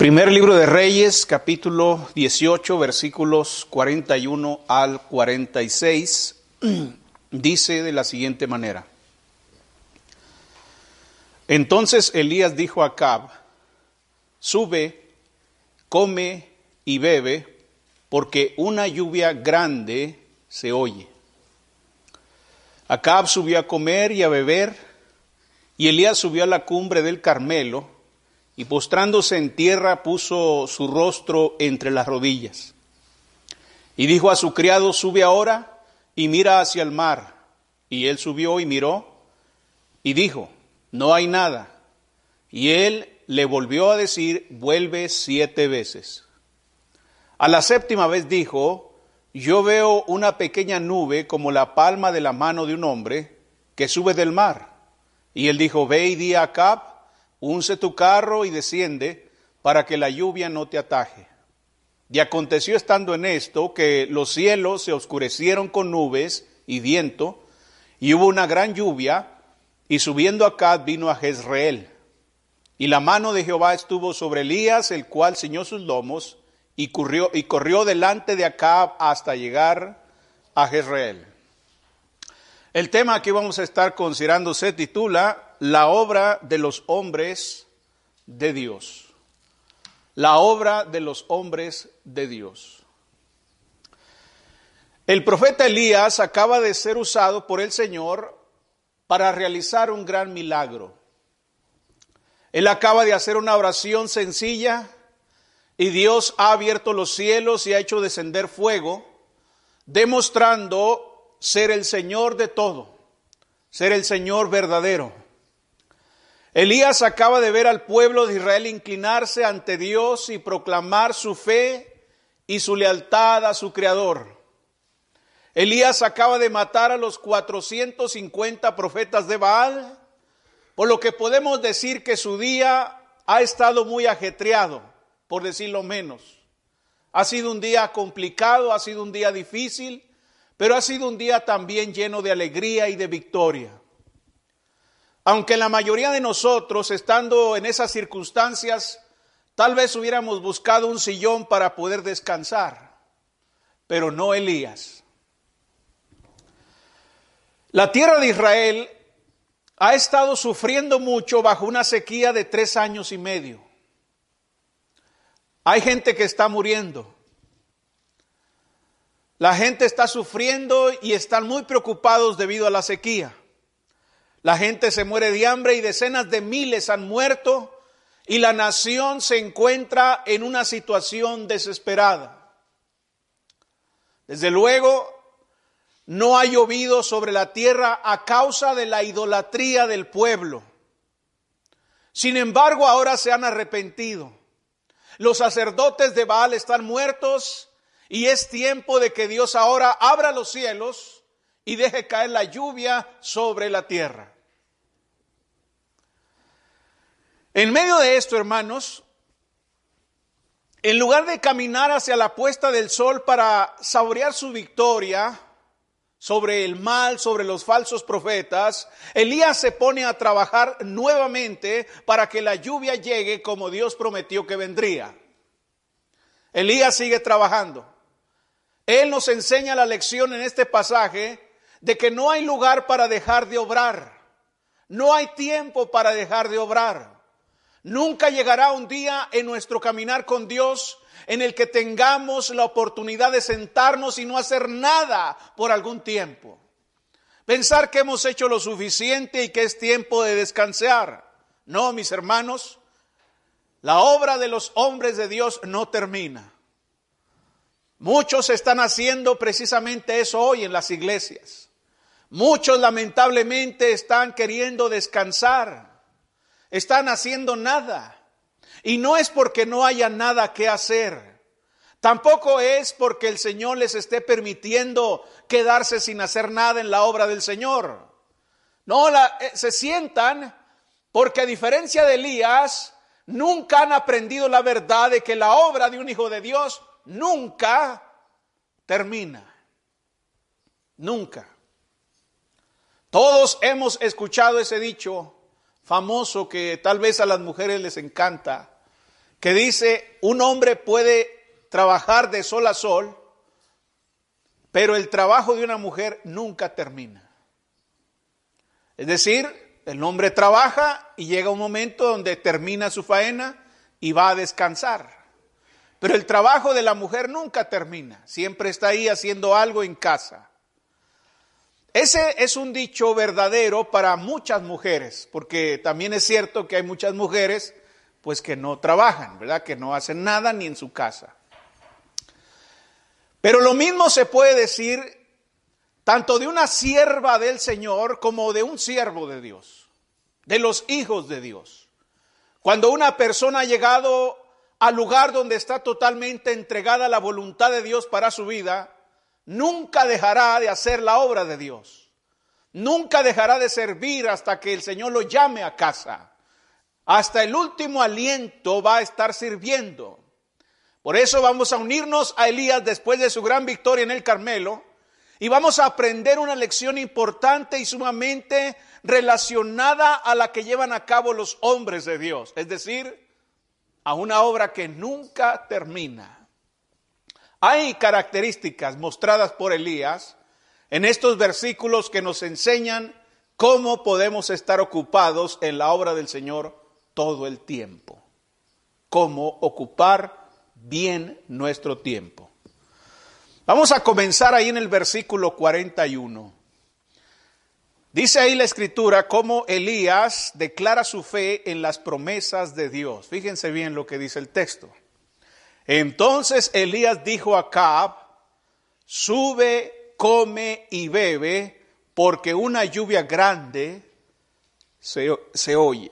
Primer libro de Reyes, capítulo 18, versículos 41 al 46, dice de la siguiente manera. Entonces Elías dijo a Acab: sube, come y bebe, porque una lluvia grande se oye. Acab subió a comer y a beber, y Elías subió a la cumbre del Carmelo, y postrándose en tierra puso su rostro entre las rodillas. Y dijo a su criado: sube ahora y mira hacia el mar. Y él subió y miró, y dijo: no hay nada. Y él le volvió a decir: vuelve 7 veces. A la 7ª vez dijo: yo veo una pequeña nube como la palma de la mano de un hombre que sube del mar. Y él dijo: ve y di a Acab: unce tu carro y desciende, para que la lluvia no te ataje. Y aconteció estando en esto, que los cielos se oscurecieron con nubes y viento, y hubo una gran lluvia, y subiendo Acab vino a Jezreel. Y la mano de Jehová estuvo sobre Elías, el cual ciñó sus lomos, y corrió delante de Acab hasta llegar a Jezreel. El tema que vamos a estar considerando se titula La obra de los hombres de Dios. La obra de los hombres de Dios. El profeta Elías acaba de ser usado por el Señor para realizar un gran milagro. Él acaba de hacer una oración sencilla y Dios ha abierto los cielos y ha hecho descender fuego, demostrando ser el Señor de todo, ser el Señor verdadero. Elías acaba de ver al pueblo de Israel inclinarse ante Dios y proclamar su fe y su lealtad a su Creador. Elías acaba de matar a los 450 profetas de Baal, por lo que podemos decir que su día ha estado muy ajetreado, por decirlo menos. Ha sido un día complicado, ha sido un día difícil, pero ha sido un día también lleno de alegría y de victoria. Aunque la mayoría de nosotros, estando en esas circunstancias, tal vez hubiéramos buscado un sillón para poder descansar, pero no Elías. La tierra de Israel ha estado sufriendo mucho bajo una sequía de 3 años y medio. Hay gente que está muriendo. La gente está sufriendo y están muy preocupados debido a la sequía. La gente se muere de hambre y decenas de miles han muerto y la nación se encuentra en una situación desesperada. Desde luego, no ha llovido sobre la tierra a causa de la idolatría del pueblo. Sin embargo, ahora se han arrepentido. Los sacerdotes de Baal están muertos y es tiempo de que Dios ahora abra los cielos y deje caer la lluvia sobre la tierra. En medio de esto, hermanos, en lugar de caminar hacia la puesta del sol para saborear su victoria sobre el mal, sobre los falsos profetas, Elías se pone a trabajar nuevamente para que la lluvia llegue como Dios prometió que vendría. Elías sigue trabajando. Él nos enseña la lección en este pasaje de que no hay lugar para dejar de obrar. No hay tiempo para dejar de obrar. Nunca llegará un día en nuestro caminar con Dios en el que tengamos la oportunidad de sentarnos y no hacer nada por algún tiempo. Pensar que hemos hecho lo suficiente y que es tiempo de descansar. No, mis hermanos, la obra de los hombres de Dios no termina. Muchos están haciendo precisamente eso hoy en las iglesias. Muchos lamentablemente están queriendo descansar. Están haciendo nada. Y no es porque no haya nada que hacer. Tampoco es porque el Señor les esté permitiendo quedarse sin hacer nada en la obra del Señor. No, se sientan porque a diferencia de Elías, nunca han aprendido la verdad de que la obra de un hijo de Dios nunca termina. Nunca. Todos hemos escuchado ese dicho famoso que tal vez a las mujeres les encanta que dice, un hombre puede trabajar de sol a sol, pero el trabajo de una mujer nunca termina. Es decir, el hombre trabaja y llega un momento donde termina su faena y va a descansar. Pero el trabajo de la mujer nunca termina, siempre está ahí haciendo algo en casa. Ese es un dicho verdadero para muchas mujeres, porque también es cierto que hay muchas mujeres pues que no trabajan, ¿verdad? Que no hacen nada ni en su casa. Pero lo mismo se puede decir tanto de una sierva del Señor como de un siervo de Dios, de los hijos de Dios. Cuando una persona ha llegado al lugar donde está totalmente entregada a la voluntad de Dios para su vida, nunca dejará de hacer la obra de Dios. Nunca dejará de servir hasta que el Señor lo llame a casa. Hasta el último aliento va a estar sirviendo. Por eso vamos a unirnos a Elías después de su gran victoria en el Carmelo y vamos a aprender una lección importante y sumamente relacionada a la que llevan a cabo los hombres de Dios. Es decir, a una obra que nunca termina. Hay características mostradas por Elías en estos versículos que nos enseñan cómo podemos estar ocupados en la obra del Señor todo el tiempo. Cómo ocupar bien nuestro tiempo. Vamos a comenzar ahí en el versículo 41. Dice ahí la Escritura cómo Elías declara su fe en las promesas de Dios. Fíjense bien lo que dice el texto. Entonces Elías dijo a Acab, sube, come y bebe, porque una lluvia grande se oye.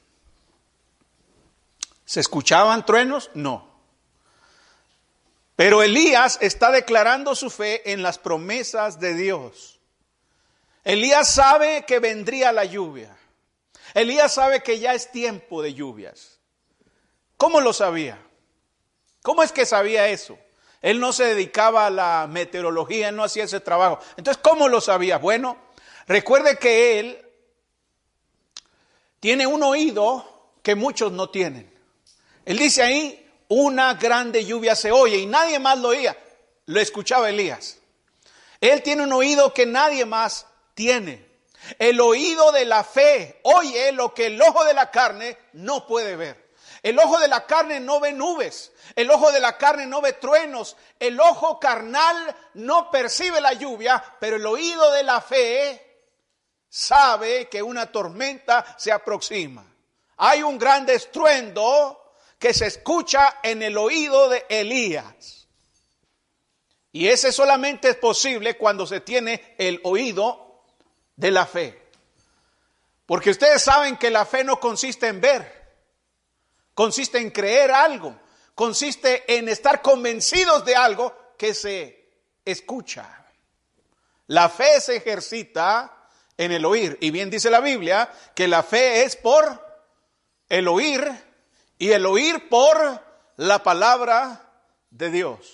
¿Se escuchaban truenos? No. Pero Elías está declarando su fe en las promesas de Dios. Elías sabe que vendría la lluvia. Elías sabe que ya es tiempo de lluvias. ¿Cómo lo sabía? ¿Cómo es que sabía eso? Él no se dedicaba a la meteorología, él no hacía ese trabajo. Entonces, ¿cómo lo sabía? Bueno, recuerde que él tiene un oído que muchos no tienen. Él dice ahí, una grande lluvia se oye y nadie más lo oía. Lo escuchaba Elías. Él tiene un oído que nadie más tiene. El oído de la fe oye lo que el ojo de la carne no puede ver. El ojo de la carne no ve nubes. El ojo de la carne no ve truenos. El ojo carnal no percibe la lluvia, pero el oído de la fe sabe que una tormenta se aproxima. Hay un gran estruendo que se escucha en el oído de Elías. Y ese solamente es posible cuando se tiene el oído de la fe. Porque ustedes saben que la fe no consiste en ver. Consiste en creer algo. Consiste en estar convencidos de algo que se escucha. La fe se ejercita en el oír. Y bien dice la Biblia que la fe es por el oír y el oír por la palabra de Dios.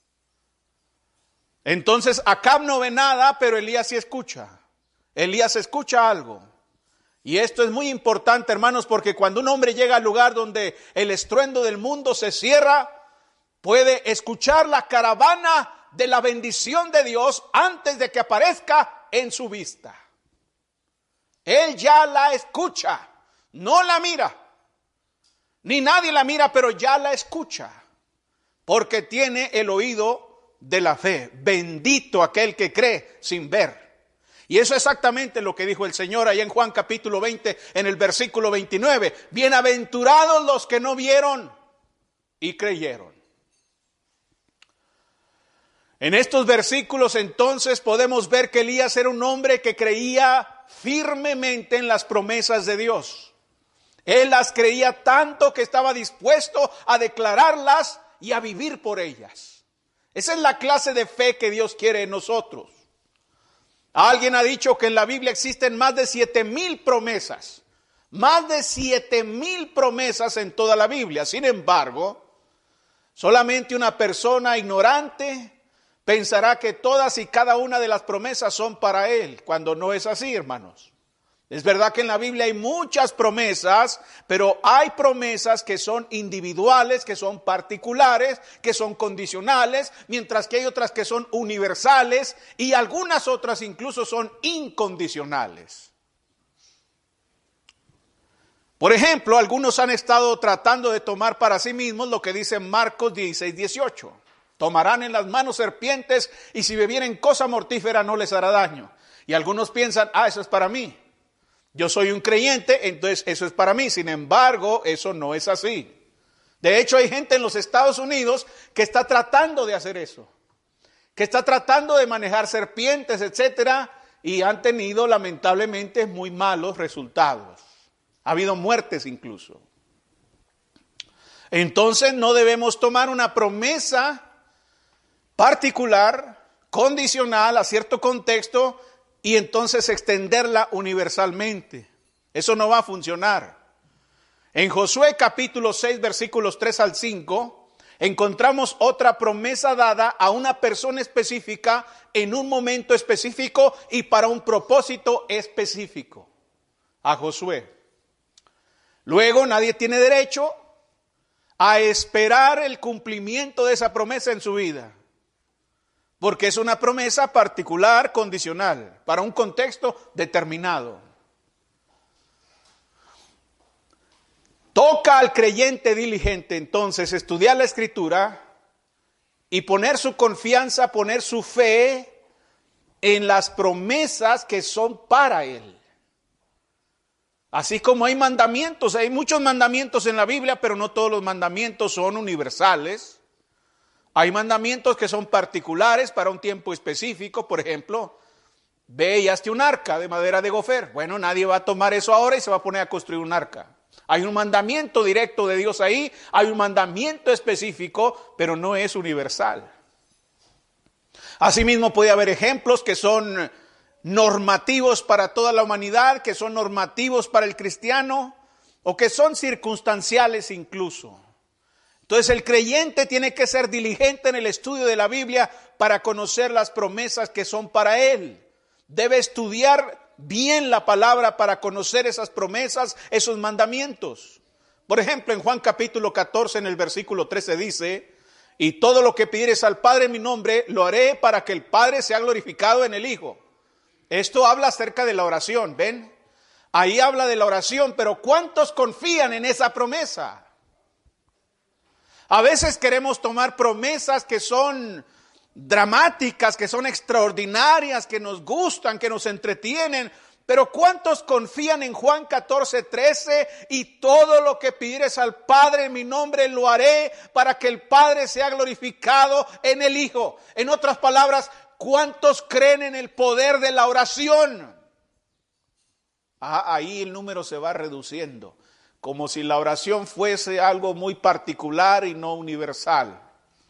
Entonces Acab no ve nada, pero Elías sí escucha. Elías escucha algo. Y esto es muy importante, hermanos, porque cuando un hombre llega al lugar donde el estruendo del mundo se cierra, puede escuchar la caravana de la bendición de Dios antes de que aparezca en su vista. Él ya la escucha, no la mira, ni nadie la mira, pero ya la escucha, porque tiene el oído de la fe. Bendito aquel que cree sin ver. Y eso es exactamente lo que dijo el Señor allá en Juan capítulo 20, en el versículo 29. Bienaventurados los que no vieron y creyeron. En estos versículos entonces podemos ver que Elías era un hombre que creía firmemente en las promesas de Dios. Él las creía tanto que estaba dispuesto a declararlas y a vivir por ellas. Esa es la clase de fe que Dios quiere en nosotros. Alguien ha dicho que en la Biblia existen más de 7,000 promesas. Más de 7,000 promesas en toda la Biblia. Sin embargo, solamente una persona ignorante pensará que todas y cada una de las promesas son para él, cuando no es así, hermanos. Es verdad que en la Biblia hay muchas promesas, pero hay promesas que son individuales, que son particulares, que son condicionales, mientras que hay otras que son universales y algunas otras incluso son incondicionales. Por ejemplo, algunos han estado tratando de tomar para sí mismos lo que dice Marcos 16:18. Tomarán en las manos serpientes y si bebieren cosa mortífera no les hará daño. Y algunos piensan, eso es para mí. Yo soy un creyente, entonces eso es para mí. Sin embargo, eso no es así. De hecho, hay gente en los Estados Unidos que está tratando de hacer eso. Que está tratando de manejar serpientes, etcétera, y han tenido lamentablemente muy malos resultados. Ha habido muertes incluso. Entonces no debemos tomar una promesa particular, condicional a cierto contexto y entonces extenderla universalmente. Eso no va a funcionar. En Josué capítulo 6 versículos 3 al 5 encontramos otra promesa dada a una persona específica en un momento específico y para un propósito específico. A Josué. Luego nadie tiene derecho a esperar el cumplimiento de esa promesa en su vida. Porque es una promesa particular, condicional, para un contexto determinado. Toca al creyente diligente entonces estudiar la Escritura y poner su confianza, poner su fe en las promesas que son para él. Así como hay mandamientos, hay muchos mandamientos en la Biblia, pero no todos los mandamientos son universales. Hay mandamientos que son particulares para un tiempo específico. Por ejemplo, ve y hazte un arca de madera de gofer. Bueno, nadie va a tomar eso ahora y se va a poner a construir un arca. Hay un mandamiento directo de Dios ahí, hay un mandamiento específico, pero no es universal. Asimismo puede haber ejemplos que son normativos para toda la humanidad, que son normativos para el cristiano, o que son circunstanciales incluso. Entonces el creyente tiene que ser diligente en el estudio de la Biblia para conocer las promesas que son para él. Debe estudiar bien la palabra para conocer esas promesas, esos mandamientos. Por ejemplo, en Juan capítulo 14, en el versículo 13 dice, y todo lo que pidieres al Padre en mi nombre, lo haré para que el Padre sea glorificado en el Hijo. Esto habla acerca de la oración, ¿ven? Ahí habla de la oración, pero ¿cuántos confían en esa promesa? A veces queremos tomar promesas que son dramáticas, que son extraordinarias, que nos gustan, que nos entretienen, pero ¿cuántos confían en Juan 14:13? Y todo lo que pidieres al Padre en mi nombre lo haré para que el Padre sea glorificado en el Hijo. En otras palabras, ¿cuántos creen en el poder de la oración? Ahí el número se va reduciendo, como si la oración fuese algo muy particular y no universal.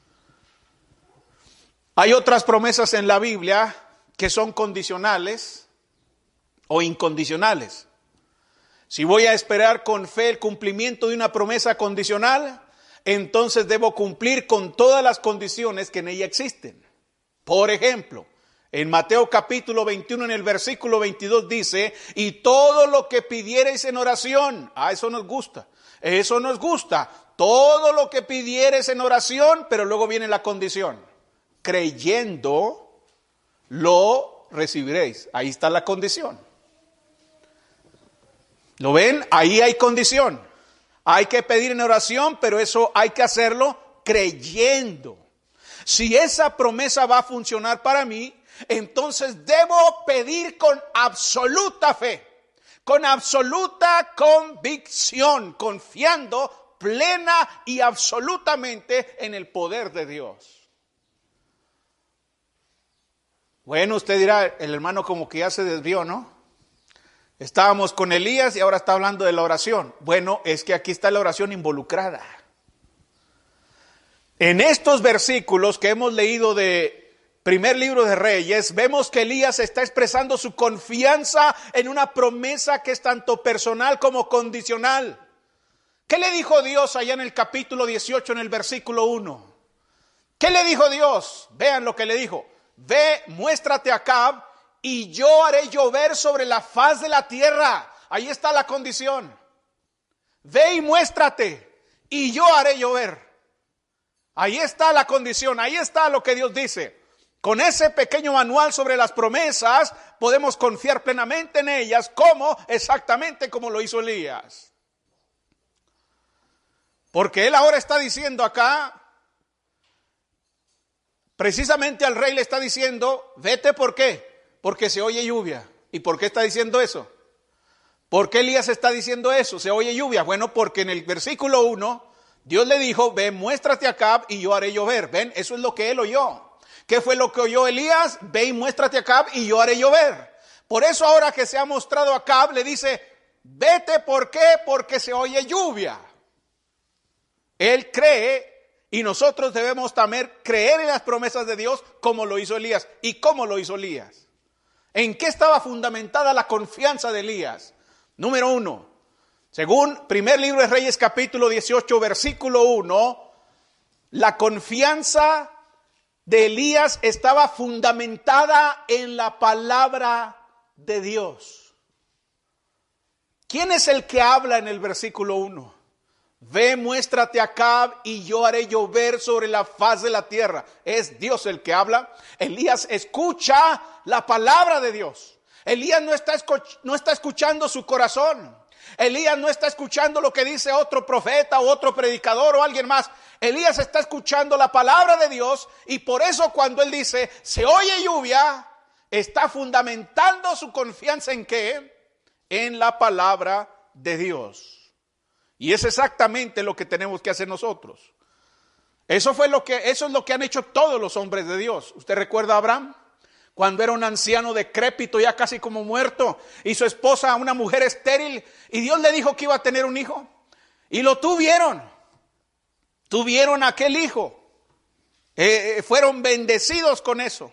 Hay otras promesas en la Biblia que son condicionales o incondicionales. Si voy a esperar con fe el cumplimiento de una promesa condicional, entonces debo cumplir con todas las condiciones que en ella existen. Por ejemplo, en Mateo capítulo 21 en el versículo 22 dice, y todo lo que pidiereis en oración, eso nos gusta, todo lo que pidiereis en oración, pero luego viene la condición, creyendo lo recibiréis. Ahí está la condición. ¿Lo ven? Ahí hay condición. Hay que pedir en oración, pero eso hay que hacerlo creyendo. Si esa promesa va a funcionar para mí, entonces debo pedir con absoluta fe, con absoluta convicción, confiando plena y absolutamente en el poder de Dios. Bueno, usted dirá, el hermano como que ya se desvió, ¿no? Estábamos con Elías y ahora está hablando de la oración. Bueno, es que aquí está la oración involucrada. En estos versículos que hemos leído de primer libro de Reyes, vemos que Elías está expresando su confianza en una promesa que es tanto personal como condicional. ¿Qué le dijo Dios allá en el capítulo 18, en el versículo 1? ¿Qué le dijo Dios? Vean lo que le dijo. Ve, muéstrate a Acab y yo haré llover sobre la faz de la tierra. Ahí está la condición. Ve y muéstrate y yo haré llover. Ahí está la condición, ahí está lo que Dios dice. Con ese pequeño manual sobre las promesas podemos confiar plenamente en ellas, exactamente como lo hizo Elías. Porque él ahora está diciendo acá, precisamente al rey le está diciendo, vete, ¿por qué? Porque se oye lluvia. ¿Y por qué está diciendo eso? ¿Por qué Elías está diciendo eso? Se oye lluvia. Bueno, porque en el versículo 1, Dios le dijo, ve, muéstrate a Acab y yo haré llover. Ven, eso es lo que él oyó. ¿Qué fue lo que oyó Elías? Ve y muéstrate a Acab y yo haré llover. Por eso ahora que se ha mostrado a Acab, le dice, vete, ¿por qué? Porque se oye lluvia. Él cree y nosotros debemos también creer en las promesas de Dios como lo hizo Elías. ¿Y cómo lo hizo Elías? ¿En qué estaba fundamentada la confianza de Elías? Número 1, según primer libro de Reyes capítulo 18 versículo 1, la confianza de Elías estaba fundamentada en la palabra de Dios. ¿Quién es el que habla en el versículo 1? Ve, muéstrate a Acab y yo haré llover sobre la faz de la tierra. Es Dios el que habla. Elías escucha la palabra de Dios. Elías no está escuchando su corazón. Elías no está escuchando lo que dice otro profeta o otro predicador o alguien más. Elías está escuchando la palabra de Dios y por eso cuando él dice, se oye lluvia, está fundamentando su confianza ¿en qué? En la palabra de Dios. Y es exactamente lo que tenemos que hacer nosotros. Eso es lo que han hecho todos los hombres de Dios. ¿Usted recuerda a Abraham? Cuando era un anciano decrépito, ya casi como muerto, y su esposa, una mujer estéril, y Dios le dijo que iba a tener un hijo. Y lo tuvieron. Tuvieron aquel hijo. Fueron bendecidos con eso.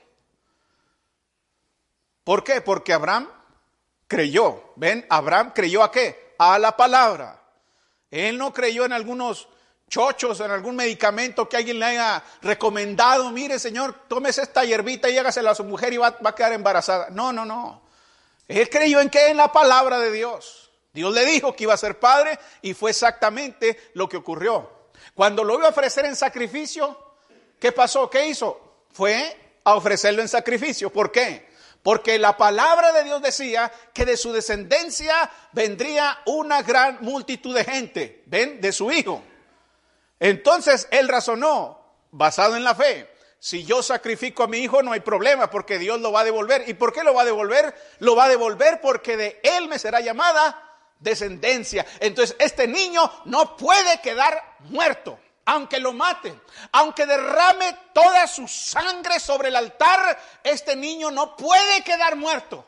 ¿Por qué? Porque Abraham creyó. ¿Ven? Abraham creyó ¿a qué? A la palabra. Él no creyó en algunos chochos, en algún medicamento que alguien le haya recomendado. Mire, señor, tómese esta hierbita y hágasela a su mujer y va a quedar embarazada. No. Él creyó ¿en qué? En la palabra de Dios. Dios le dijo que iba a ser padre y fue exactamente lo que ocurrió. Cuando lo iba a ofrecer en sacrificio, ¿qué pasó? ¿Qué hizo? Fue a ofrecerlo en sacrificio. ¿Por qué? Porque la palabra de Dios decía que de su descendencia vendría una gran multitud de gente. ¿Ven? De su hijo. Entonces él razonó, basado en la fe, si yo sacrifico a mi hijo no hay problema porque Dios lo va a devolver. ¿Y por qué lo va a devolver? Lo va a devolver porque de él me será llamada descendencia. Entonces este niño no puede quedar muerto, aunque lo maten, aunque derrame toda su sangre sobre el altar, este niño no puede quedar muerto.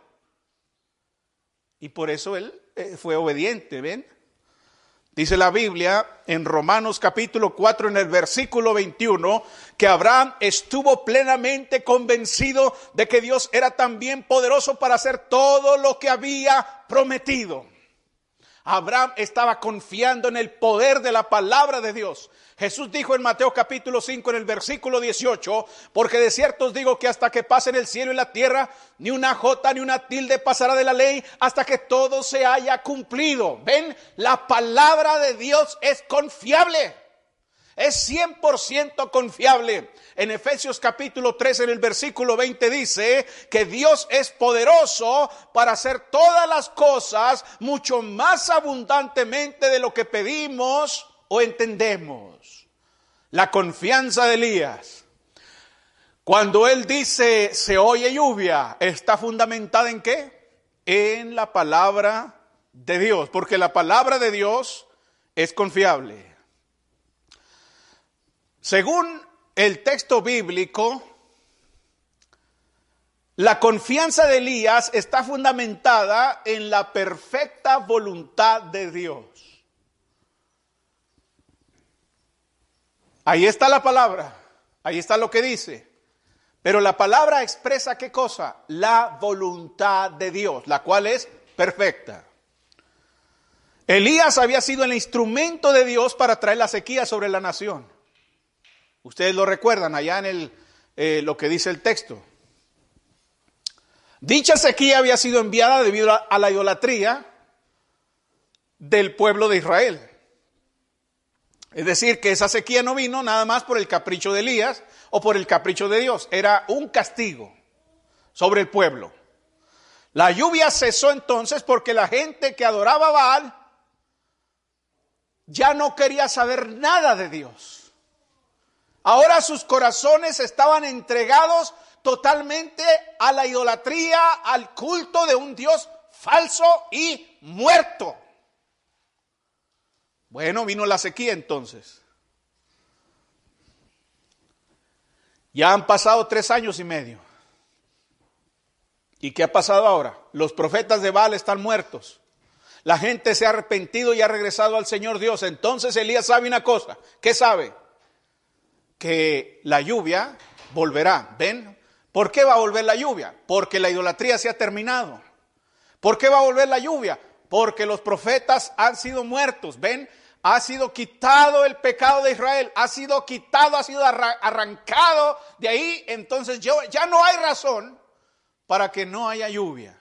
Y por eso él fue obediente, ¿ven? Dice la Biblia en Romanos capítulo 4 en el versículo 21 que Abraham estuvo plenamente convencido de que Dios era también poderoso para hacer todo lo que había prometido. Abraham estaba confiando en el poder de la palabra de Dios. Jesús dijo en Mateo capítulo 5 en el versículo 18, porque de cierto os digo que hasta que pasen el cielo y la tierra, ni una jota ni una tilde pasará de la ley hasta que todo se haya cumplido. ¿Ven? La palabra de Dios es confiable. Es 100% confiable. En Efesios capítulo 3 en el versículo 20 dice que Dios es poderoso para hacer todas las cosas mucho más abundantemente de lo que pedimos o entendemos. La confianza de Elías, cuando él dice se oye lluvia, está fundamentada ¿en qué? En la palabra de Dios, porque la palabra de Dios es confiable. Según el texto bíblico, la confianza de Elías está fundamentada en la perfecta voluntad de Dios. Ahí está la palabra, ahí está lo que dice. Pero la palabra expresa ¿qué cosa? La voluntad de Dios, la cual es perfecta. Elías había sido el instrumento de Dios para traer la sequía sobre la nación. Ustedes lo recuerdan allá en lo que dice el texto. Dicha sequía había sido enviada debido a la idolatría del pueblo de Israel. Es decir, que esa sequía no vino nada más por el capricho de Elías o por el capricho de Dios. Era un castigo sobre el pueblo. La lluvia cesó entonces porque la gente que adoraba a Baal ya no quería saber nada de Dios. Ahora sus corazones estaban entregados totalmente a la idolatría, al culto de un Dios falso y muerto. Bueno, vino la sequía entonces. Ya han pasado 3 años y medio. ¿Y qué ha pasado ahora? Los profetas de Baal están muertos. La gente se ha arrepentido y ha regresado al Señor Dios. Entonces Elías sabe una cosa. ¿Qué sabe? Que la lluvia volverá. ¿Ven? ¿Por qué va a volver la lluvia? Porque la idolatría se ha terminado. ¿Por qué va a volver la lluvia? Porque los profetas han sido muertos. ¿Ven? Ha sido quitado el pecado de Israel. Ha sido quitado, ha sido arrancado de ahí. Entonces ya no hay razón para que no haya lluvia.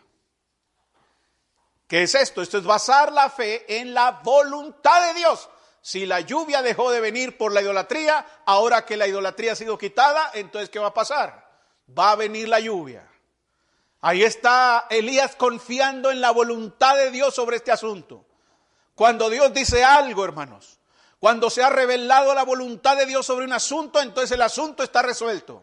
¿Qué es esto? Esto es basar la fe en la voluntad de Dios. Si la lluvia dejó de venir por la idolatría, ahora que la idolatría ha sido quitada, entonces ¿qué va a pasar? Va a venir la lluvia. Ahí está Elías confiando en la voluntad de Dios sobre este asunto. Cuando Dios dice algo, hermanos, cuando se ha revelado la voluntad de Dios sobre un asunto, entonces el asunto está resuelto.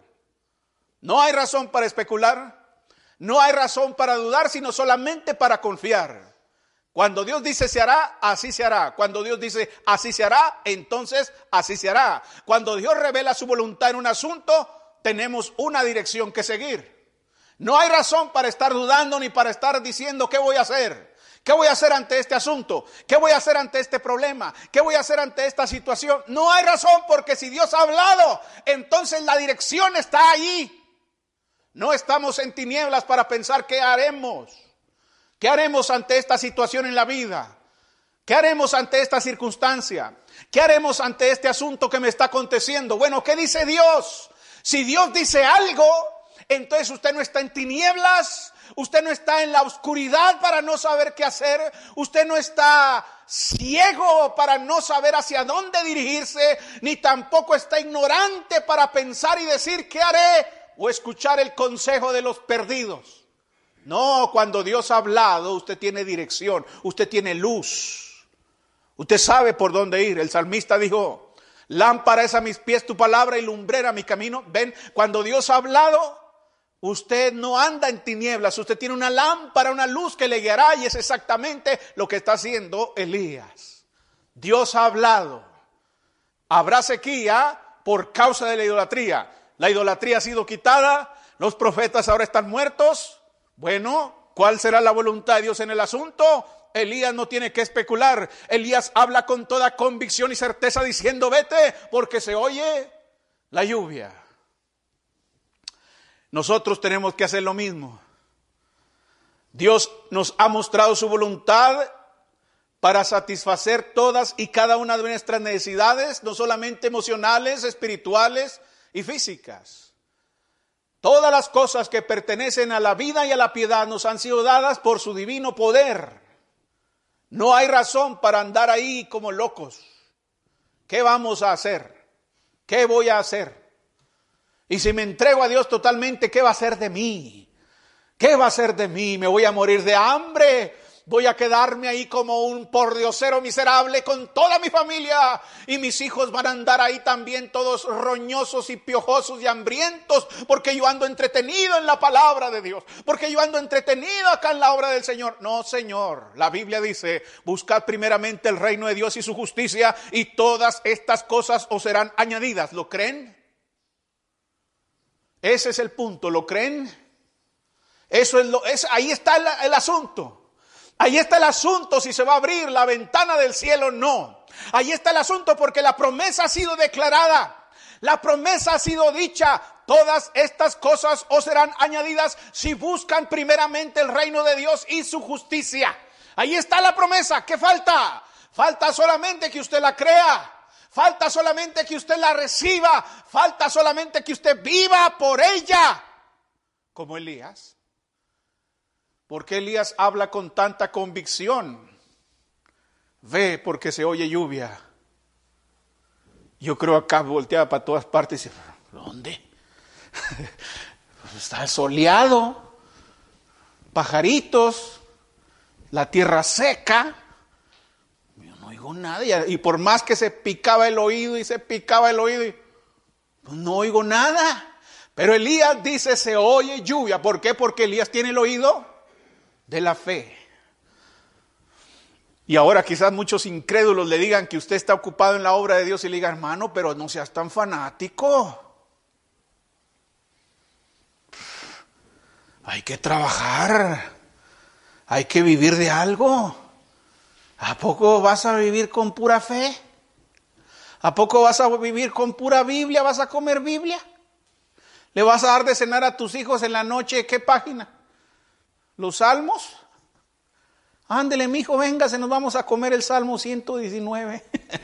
No hay razón para especular. No hay razón para dudar, sino solamente para confiar. Cuando Dios dice se hará, así se hará. Cuando Dios dice así se hará, entonces así se hará. Cuando Dios revela su voluntad en un asunto, tenemos una dirección que seguir. No hay razón para estar dudando ni para estar diciendo ¿qué voy a hacer? ¿Qué voy a hacer ante este asunto? ¿Qué voy a hacer ante este problema? ¿Qué voy a hacer ante esta situación? No hay razón, porque si Dios ha hablado, entonces la dirección está allí. No estamos en tinieblas para pensar qué haremos. ¿Qué haremos ante esta situación en la vida? ¿Qué haremos ante esta circunstancia? ¿Qué haremos ante este asunto que me está aconteciendo? Bueno, ¿qué dice Dios? Si Dios dice algo, entonces usted no está en tinieblas, usted no está en la oscuridad para no saber qué hacer, usted no está ciego para no saber hacia dónde dirigirse, ni tampoco está ignorante para pensar y decir ¿qué haré? O escuchar el consejo de los perdidos. No, cuando Dios ha hablado, usted tiene dirección, usted tiene luz. Usted sabe por dónde ir. El salmista dijo, lámpara es a mis pies tu palabra y lumbrera mi camino. Ven, cuando Dios ha hablado, usted no anda en tinieblas, usted tiene una lámpara, una luz que le guiará, y es exactamente lo que está haciendo Elías. Dios ha hablado. Habrá sequía por causa de la idolatría. La idolatría ha sido quitada, los profetas ahora están muertos. Bueno, ¿cuál será la voluntad de Dios en el asunto? Elías no tiene que especular. Elías habla con toda convicción y certeza diciendo vete porque se oye la lluvia. Nosotros tenemos que hacer lo mismo. Dios nos ha mostrado su voluntad para satisfacer todas y cada una de nuestras necesidades, no solamente emocionales, espirituales y físicas. Todas las cosas que pertenecen a la vida y a la piedad nos han sido dadas por su divino poder. No hay razón para andar ahí como locos. ¿Qué vamos a hacer? ¿Qué voy a hacer? Y si me entrego a Dios totalmente, ¿qué va a hacer de mí? ¿Qué va a hacer de mí? ¿Me voy a morir de hambre? ¿Voy a quedarme ahí como un pordiosero miserable con toda mi familia? Y mis hijos van a andar ahí también todos roñosos y piojosos y hambrientos, porque yo ando entretenido en la palabra de Dios, porque yo ando entretenido acá en la obra del Señor. No, Señor, la Biblia dice, buscad primeramente el reino de Dios y su justicia, y todas estas cosas os serán añadidas. ¿Lo creen? Ese es el punto, ¿lo creen? Ahí está el asunto. Ahí está el asunto, si se va a abrir la ventana del cielo o no. Ahí está el asunto, porque la promesa ha sido declarada. La promesa ha sido dicha. Todas estas cosas os serán añadidas si buscan primeramente el reino de Dios y su justicia. Ahí está la promesa. ¿Qué falta? Falta solamente que usted la crea. Falta solamente que usted la reciba. Falta solamente que usted viva por ella. Como Elías. ¿Por qué Elías habla con tanta convicción? Ve, porque se oye lluvia. Yo creo acá volteaba para todas partes y dice, ¿dónde? Pues está soleado, pajaritos, la tierra seca. Yo no oigo nada. Y por más que se picaba el oído y se picaba el oído, pues no oigo nada. Pero Elías dice, se oye lluvia. ¿Por qué? Porque Elías tiene el oído de la fe. Y ahora quizás muchos incrédulos le digan que usted está ocupado en la obra de Dios y le digan, hermano, pero no seas tan fanático. Hay que trabajar, hay que vivir de algo. ¿A poco vas a vivir con pura fe? ¿A poco vas a vivir con pura Biblia? ¿Vas a comer Biblia? ¿Le vas a dar de cenar a tus hijos en la noche? ¿Qué página? ¿Los salmos? Ándele, mijo, véngase, nos vamos a comer el Salmo 119.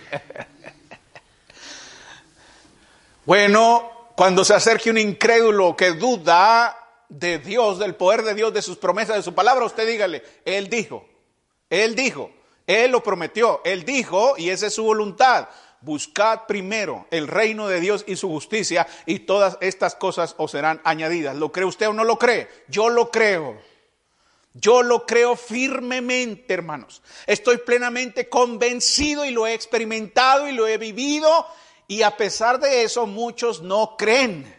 Bueno, cuando se acerque un incrédulo que duda de Dios, del poder de Dios, de sus promesas, de su palabra, usted dígale, Él dijo, Él lo prometió, Él dijo, y esa es su voluntad. Buscad primero el reino de Dios y su justicia, y todas estas cosas os serán añadidas. ¿Lo cree usted o no lo cree? Yo lo creo. Yo lo creo firmemente, hermanos. Estoy plenamente convencido y lo he experimentado y lo he vivido, y a pesar de eso muchos no creen.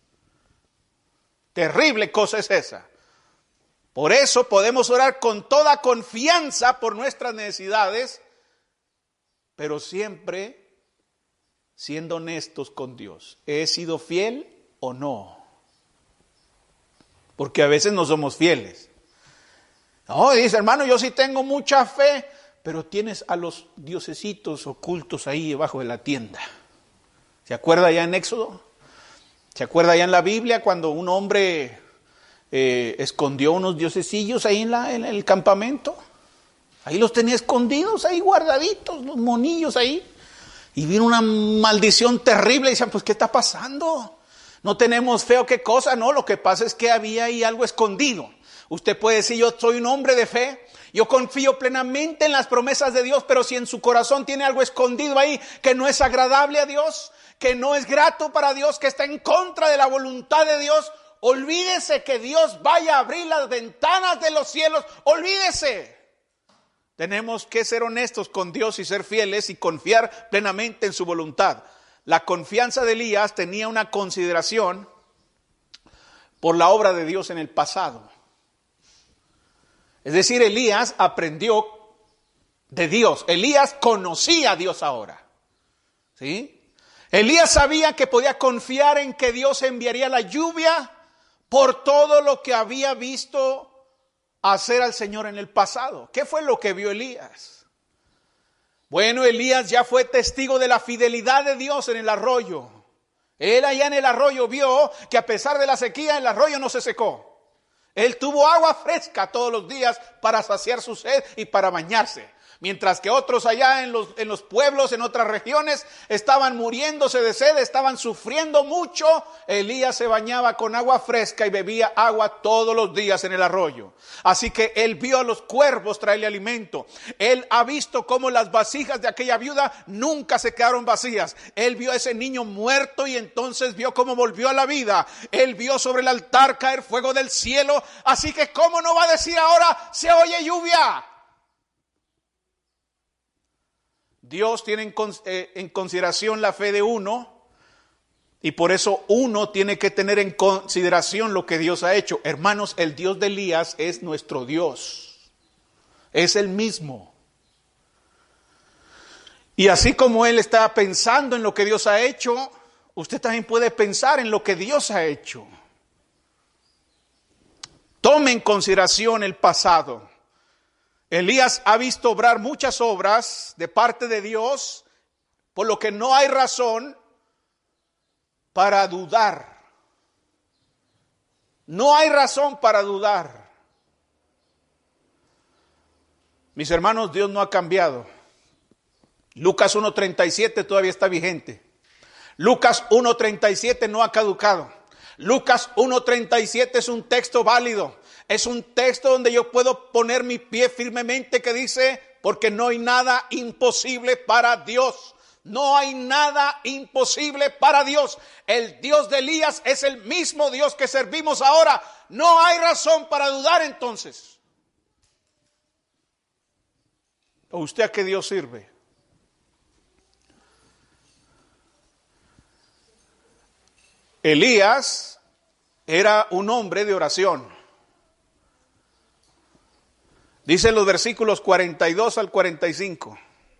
Terrible cosa es esa. Por eso podemos orar con toda confianza por nuestras necesidades, pero siempre siendo honestos con Dios. ¿He sido fiel o no? Porque a veces no somos fieles. No, dice, hermano, yo sí tengo mucha fe, pero tienes a los diosesitos ocultos ahí debajo de la tienda. ¿Se acuerda ya en Éxodo? ¿Se acuerda ya en la Biblia cuando un hombre escondió unos diosesillos ahí en el campamento? Ahí los tenía escondidos, ahí guardaditos, los monillos ahí. Y vino una maldición terrible y decían, pues, ¿qué está pasando? No tenemos fe o qué cosa. No, lo que pasa es que había ahí algo escondido. Usted puede decir, yo soy un hombre de fe, yo confío plenamente en las promesas de Dios, pero si en su corazón tiene algo escondido ahí que no es agradable a Dios, que no es grato para Dios, que está en contra de la voluntad de Dios, olvídese que Dios vaya a abrir las ventanas de los cielos, olvídese. Tenemos que ser honestos con Dios y ser fieles y confiar plenamente en su voluntad. La confianza de Elías tenía una consideración por la obra de Dios en el pasado. Es decir, Elías aprendió de Dios. Elías conocía a Dios ahora. ¿Sí? Elías sabía que podía confiar en que Dios enviaría la lluvia por todo lo que había visto hacer al Señor en el pasado. ¿Qué fue lo que vio Elías? Bueno, Elías ya fue testigo de la fidelidad de Dios en el arroyo. Él allá en el arroyo vio que a pesar de la sequía, el arroyo no se secó. Él tuvo agua fresca todos los días para saciar su sed y para bañarse. Mientras que otros allá en los pueblos, en otras regiones, estaban muriéndose de sed, estaban sufriendo mucho. Elías se bañaba con agua fresca y bebía agua todos los días en el arroyo. Así que él vio a los cuervos traerle alimento. Él ha visto cómo las vasijas de aquella viuda nunca se quedaron vacías. Él vio a ese niño muerto y entonces vio cómo volvió a la vida. Él vio sobre el altar caer fuego del cielo. Así que ¿cómo no va a decir ahora se oye lluvia? Dios tiene en consideración la fe de uno y por eso uno tiene que tener en consideración lo que Dios ha hecho. Hermanos, el Dios de Elías es nuestro Dios. Es el mismo. Y así como él está pensando en lo que Dios ha hecho, usted también puede pensar en lo que Dios ha hecho. Tome en consideración el pasado. Elías ha visto obrar muchas obras de parte de Dios, por lo que no hay razón para dudar. No hay razón para dudar. Mis hermanos, Dios no ha cambiado. Lucas 1:37 todavía está vigente. Lucas 1:37 no ha caducado. Lucas 1:37 es un texto válido. Es un texto donde yo puedo poner mi pie firmemente que dice, porque no hay nada imposible para Dios. No hay nada imposible para Dios. El Dios de Elías es el mismo Dios que servimos ahora. No hay razón para dudar entonces. ¿O usted a qué Dios sirve? Elías era un hombre de oración. Dice en los versículos 42 al 45.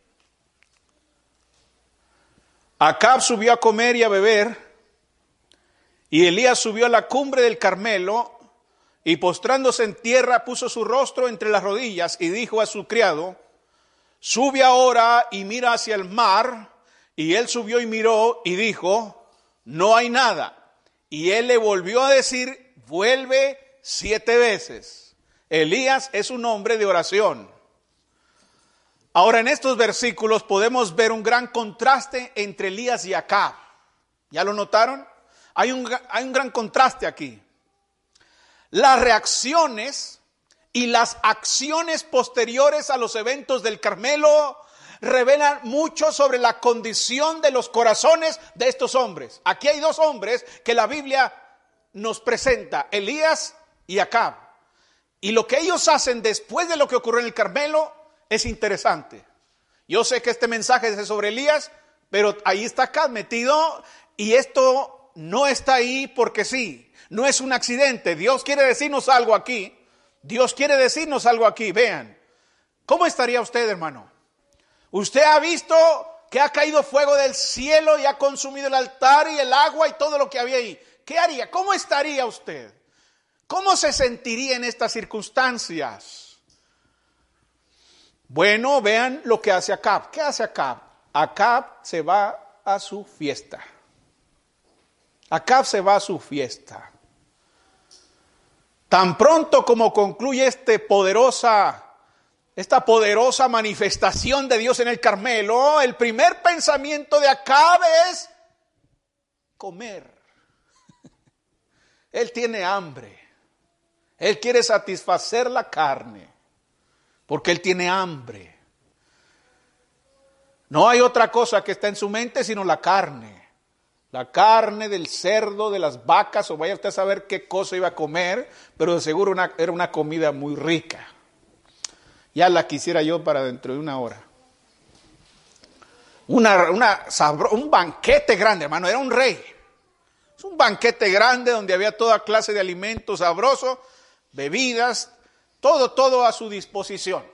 Acab subió a comer y a beber, y Elías subió a la cumbre del Carmelo, y postrándose en tierra puso su rostro entre las rodillas, y dijo a su criado, sube ahora y mira hacia el mar. Y él subió y miró, y dijo, no hay nada. Y él le volvió a decir, vuelve 7 veces. Elías es un hombre de oración. Ahora en estos versículos podemos ver un gran contraste entre Elías y Acab. ¿Ya lo notaron? Hay un gran contraste aquí. Las reacciones y las acciones posteriores a los eventos del Carmelo revelan mucho sobre la condición de los corazones de estos hombres. Aquí hay 2 hombres que la Biblia nos presenta, Elías y Acab. Y lo que ellos hacen después de lo que ocurrió en el Carmelo es interesante. Yo sé que este mensaje es sobre Elías, pero ahí está Acab metido, y esto no está ahí porque sí. No es un accidente. Dios quiere decirnos algo aquí. Dios quiere decirnos algo aquí. Vean. ¿Cómo estaría usted, hermano? Usted ha visto que ha caído fuego del cielo y ha consumido el altar y el agua y todo lo que había ahí. ¿Qué haría? ¿Cómo estaría usted? ¿Cómo se sentiría en estas circunstancias? Bueno, vean lo que hace Acab. ¿Qué hace Acab? Acab se va a su fiesta. Acab se va a su fiesta. Tan pronto como concluye esta poderosa manifestación de Dios en el Carmelo, el primer pensamiento de Acab es comer. Él tiene hambre. Él quiere satisfacer la carne. Porque él tiene hambre. No hay otra cosa que está en su mente sino la carne. La carne del cerdo, de las vacas, o vaya usted a saber qué cosa iba a comer, pero de seguro era una comida muy rica. Ya la quisiera yo para dentro de una hora. Un banquete grande, hermano, era un rey. Es un banquete grande donde había toda clase de alimentos sabrosos, bebidas, todo a su disposición.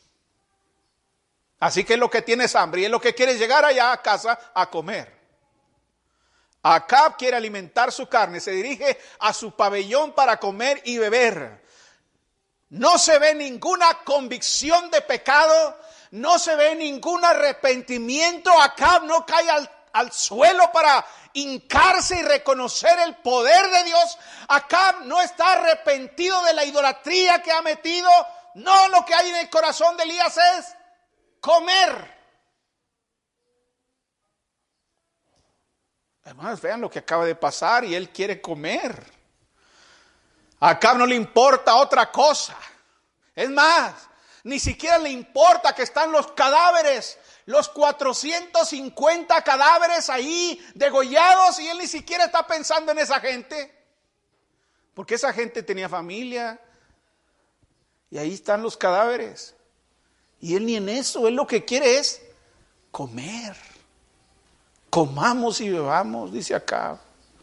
Así que es lo que tienes hambre y es lo que quieres llegar allá a casa a comer. Acab quiere alimentar su carne, se dirige a su pabellón para comer y beber. No se ve ninguna convicción de pecado, no se ve ningún arrepentimiento. Acab no cae al suelo para hincarse y reconocer el poder de Dios. Acab no está arrepentido de la idolatría que ha metido. No, lo que hay en el corazón de Elías es comer. Hermanos, vean lo que acaba de pasar y él quiere comer. A Acab no le importa otra cosa. Es más, ni siquiera le importa que están los cadáveres, los 450 cadáveres ahí degollados, y él ni siquiera está pensando en esa gente. Porque esa gente tenía familia y ahí están los cadáveres. Y él ni en eso, él lo que quiere es comer. Comamos y bebamos, dice Acab.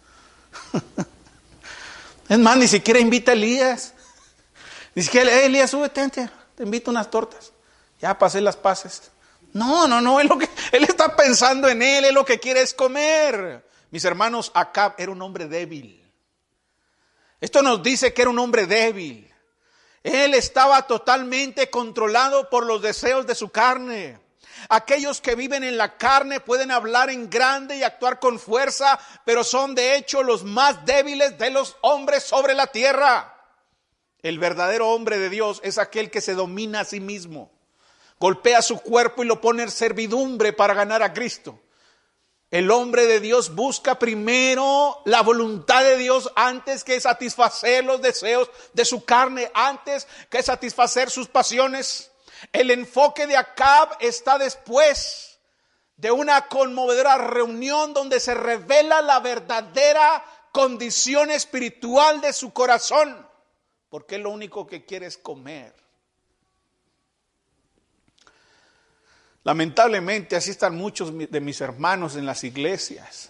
Es más, ni siquiera invita a Elías. Ni siquiera, Elías, súbete, te invito unas tortas. Ya pasé las paces. No, él está pensando en él lo que quiere es comer. Mis hermanos, Acab era un hombre débil. Esto nos dice que era un hombre débil. Él estaba totalmente controlado por los deseos de su carne. Aquellos que viven en la carne pueden hablar en grande y actuar con fuerza, pero son de hecho los más débiles de los hombres sobre la tierra. El verdadero hombre de Dios es aquel que se domina a sí mismo, golpea su cuerpo y lo pone en servidumbre para ganar a Cristo. El hombre de Dios busca primero la voluntad de Dios antes que satisfacer los deseos de su carne, antes que satisfacer sus pasiones. El enfoque de Acab está después de una conmovedora reunión donde se revela la verdadera condición espiritual de su corazón, porque lo único que quiere es comer. Lamentablemente así están muchos de mis hermanos en las iglesias.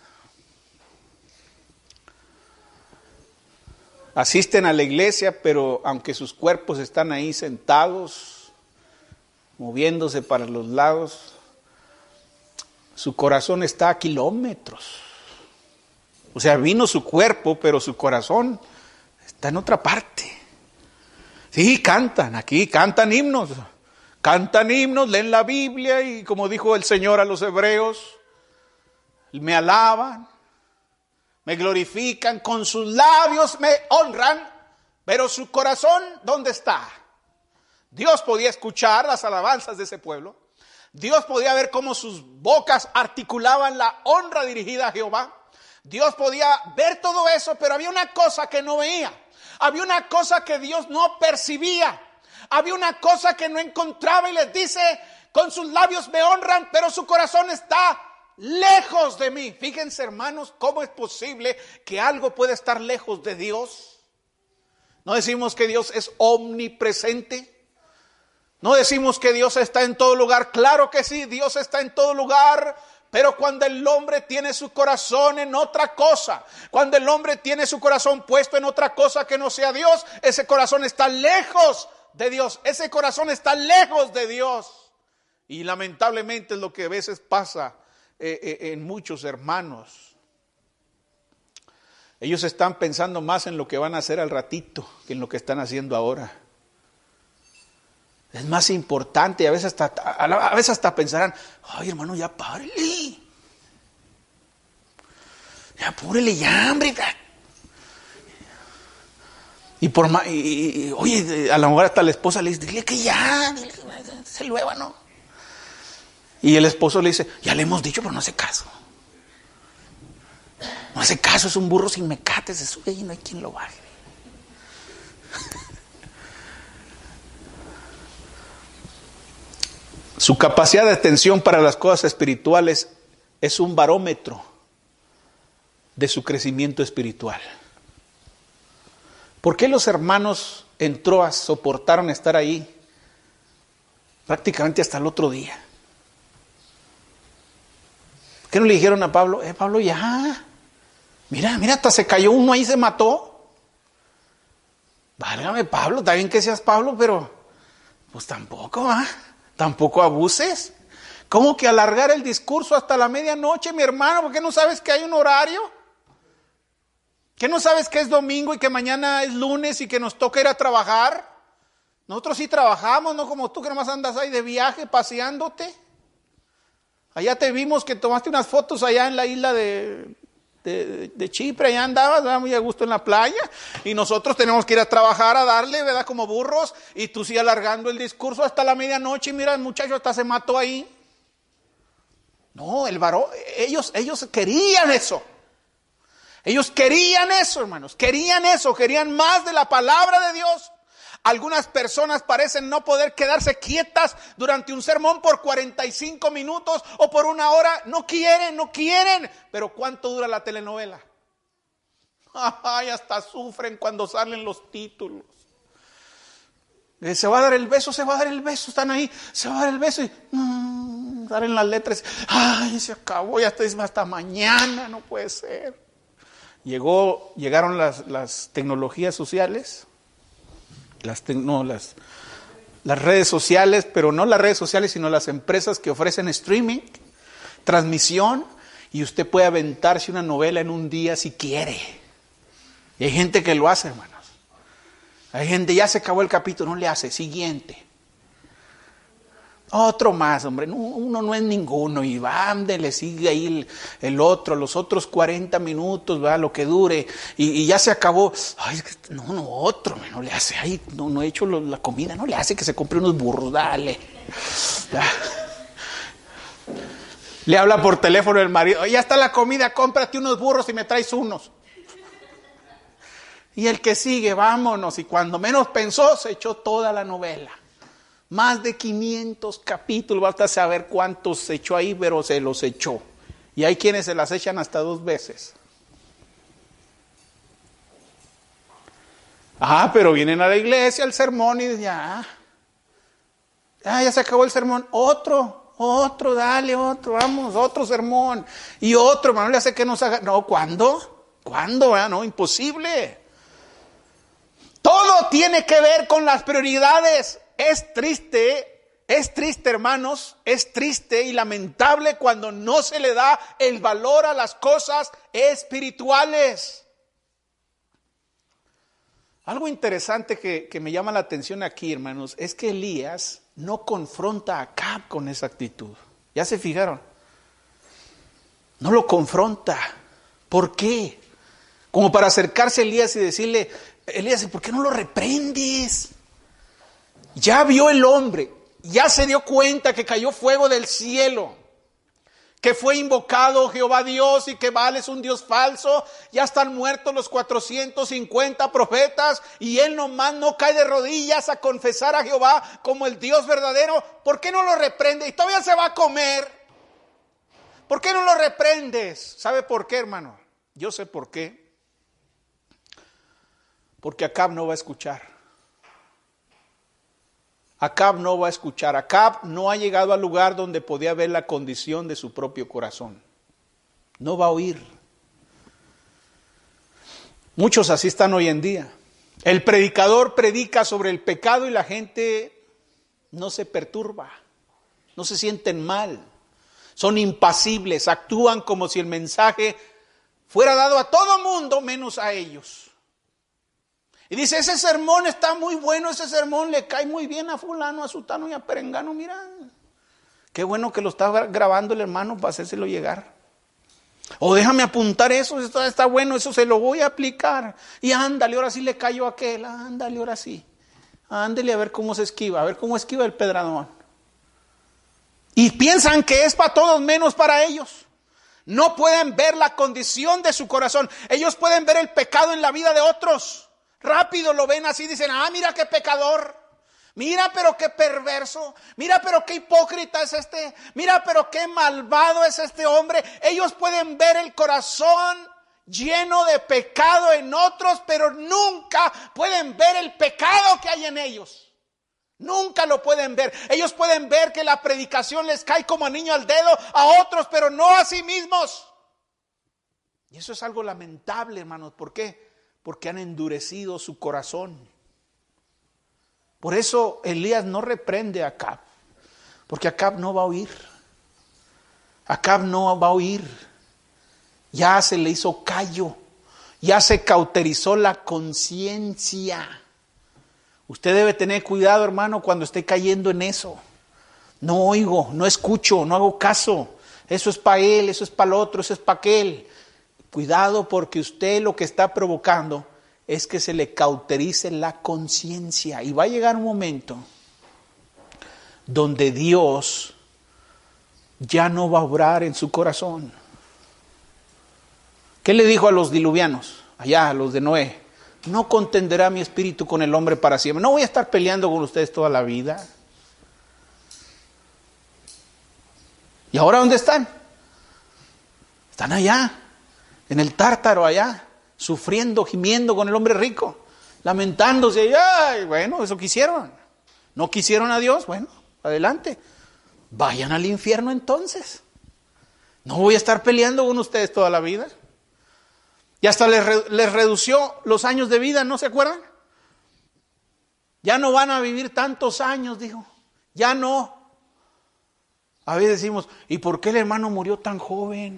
Asisten a la iglesia, pero aunque sus cuerpos están ahí sentados, moviéndose para los lados, su corazón está a kilómetros. O sea, vino su cuerpo, pero su corazón está en otra parte. Sí, cantan, aquí cantan himnos, leen la Biblia y como dijo el Señor a los hebreos, me alaban, me glorifican, con sus labios me honran, pero su corazón, ¿dónde está? Dios podía escuchar las alabanzas de ese pueblo. Dios podía ver cómo sus bocas articulaban la honra dirigida a Jehová. Dios podía ver todo eso, pero había una cosa que no veía. Había una cosa que Dios no percibía. Había una cosa que no encontraba y les dice, con sus labios me honran, pero su corazón está lejos de mí. Fíjense, hermanos, cómo es posible que algo pueda estar lejos de Dios. No decimos que Dios es omnipresente. No decimos que Dios está en todo lugar. Claro que sí, Dios está en todo lugar. Pero cuando el hombre tiene su corazón en otra cosa, cuando el hombre tiene su corazón puesto en otra cosa que no sea Dios, ese corazón está lejos de Dios. Ese corazón está lejos de Dios. Y lamentablemente es lo que a veces pasa en muchos hermanos. Ellos están pensando más en lo que van a hacer al ratito que en lo que están haciendo ahora. Es más importante, a veces hasta pensarán, ay hermano, ya párele. Ya apúrele, ya hombre. Y oye, a lo mejor hasta la esposa le dice, dile que ya, dile que se lueva, ¿no? Y el esposo le dice, ya le hemos dicho, pero no hace caso. No hace caso, es un burro sin mecate, se sube y no hay quien lo baje. Su capacidad de atención para las cosas espirituales es un barómetro de su crecimiento espiritual. ¿Por qué los hermanos en Troas soportaron estar ahí prácticamente hasta el otro día? ¿Qué no le dijeron a Pablo? Pablo, ya. Mira, hasta se cayó uno ahí y se mató. Válgame, Pablo, está bien que seas Pablo, pero pues tampoco, tampoco abuses. ¿Cómo que alargar el discurso hasta la medianoche, mi hermano? ¿Por qué no sabes que hay un horario? ¿Qué no sabes que es domingo y que mañana es lunes y que nos toca ir a trabajar? Nosotros sí trabajamos, no como tú que nomás andas ahí de viaje paseándote. Allá te vimos que tomaste unas fotos allá en la isla de Chipre, allá andabas, ¿verdad? Muy a gusto en la playa, y nosotros tenemos que ir a trabajar, a darle, ¿verdad? Como burros, y tú sí alargando el discurso hasta la medianoche, y mira, el muchacho hasta se mató ahí. No, el varón, ellos querían eso. Ellos querían eso, hermanos, querían más de la palabra de Dios. Algunas personas parecen no poder quedarse quietas durante un sermón por 45 minutos o por una hora. No quieren. Pero ¿cuánto dura la telenovela? Ay, hasta sufren cuando salen los títulos. Se va a dar el beso, están ahí, se va a dar el beso y salen las letras. Ay, se acabó, ya hasta mañana, no puede ser. Llegaron las tecnologías sociales. Las redes sociales, pero no las redes sociales, sino las empresas que ofrecen streaming, transmisión, y usted puede aventarse una novela en un día si quiere. Y hay gente que lo hace, hermanos. Hay gente, ya se acabó el capítulo, no le hace, siguiente. Otro más, hombre, uno no es ninguno, y va, le sigue ahí el otro, los otros 40 minutos, va, lo que dure, y ya se acabó. Ay, otro, no le hace, ay, no he hecho la comida, no le hace, que se compre unos burros, dale. Le habla por teléfono el marido, ya está la comida, cómprate unos burros y me traes unos. Y el que sigue, vámonos. Y cuando menos pensó, se echó toda la novela. Más de 500 capítulos, basta saber cuántos se echó ahí, pero se los echó. Y hay quienes se las echan hasta 2 veces. Pero vienen a la iglesia, al sermón y ya se acabó el sermón. Otro, dale, vamos, otro sermón. Y otro, hermano, le hace que nos haga. No, ¿cuándo? No, imposible. Todo tiene que ver con las prioridades. Es triste, hermanos, es triste y lamentable cuando no se le da el valor a las cosas espirituales. Algo interesante que me llama la atención aquí, hermanos, es que Elías no confronta a Acab con esa actitud. ¿Ya se fijaron? No lo confronta. ¿Por qué? Como para acercarse a Elías y decirle, Elías, ¿por qué no lo reprendes? Ya vio el hombre, ya se dio cuenta que cayó fuego del cielo, que fue invocado Jehová Dios y que Baal es un Dios falso. Ya están muertos los 450 profetas y él nomás no cae de rodillas a confesar a Jehová como el Dios verdadero. ¿Por qué no lo reprende? Y todavía se va a comer. ¿Por qué no lo reprendes? ¿Sabe por qué, hermano? Yo sé por qué. Porque Acab no va a escuchar. Acab no va a escuchar. Acab no ha llegado al lugar donde podía ver la condición de su propio corazón. No va a oír. Muchos así están hoy en día. El predicador predica sobre el pecado y la gente no se perturba, no se sienten mal, son impasibles, actúan como si el mensaje fuera dado a todo mundo menos a ellos. Y dice, ese sermón está muy bueno, ese sermón le cae muy bien a fulano, a sutano y a perengano, mira. Qué bueno que lo está grabando el hermano para hacérselo llegar. O déjame apuntar eso está bueno, eso se lo voy a aplicar. Y ándale, ahora sí le cayó aquel, ándale, ahora sí. Ándale a ver cómo se esquiva, a ver cómo esquiva el pedradón. Y piensan que es para todos menos para ellos. No pueden ver la condición de su corazón. Ellos pueden ver el pecado en la vida de otros. Rápido lo ven así, dicen, mira qué pecador, mira pero qué perverso, mira pero qué hipócrita es este, mira pero qué malvado es este hombre. Ellos pueden ver el corazón lleno de pecado en otros, pero nunca pueden ver el pecado que hay en ellos. Nunca lo pueden ver. Ellos pueden ver que la predicación les cae como anillo al dedo a otros, pero no a sí mismos. Y eso es algo lamentable, hermanos. ¿Por qué? Porque han endurecido su corazón. Por eso Elías no reprende a Acab, porque Acab no va a oír. Acab no va a oír. Ya se le hizo callo, ya se cauterizó la conciencia. Usted debe tener cuidado, hermano, cuando esté cayendo en eso. No oigo, no escucho, no hago caso. Eso es para él, eso es para el otro, eso es para aquel. Cuidado, porque usted lo que está provocando es que se le cauterice la conciencia. Y va a llegar un momento donde Dios ya no va a obrar en su corazón. ¿Qué le dijo a los diluvianos? Allá, a los de Noé. No contenderá mi espíritu con el hombre para siempre. No voy a estar peleando con ustedes toda la vida. ¿Y ahora dónde están? Están allá, en el Tártaro allá, sufriendo, gimiendo con el hombre rico, lamentándose. Ay, bueno, eso quisieron. No quisieron a Dios, bueno, adelante. Vayan al infierno entonces. No voy a estar peleando con ustedes toda la vida. Y hasta les redució los años de vida, ¿no se acuerdan? Ya no van a vivir tantos años, dijo. Ya no. A veces decimos, ¿y por qué el hermano murió tan joven?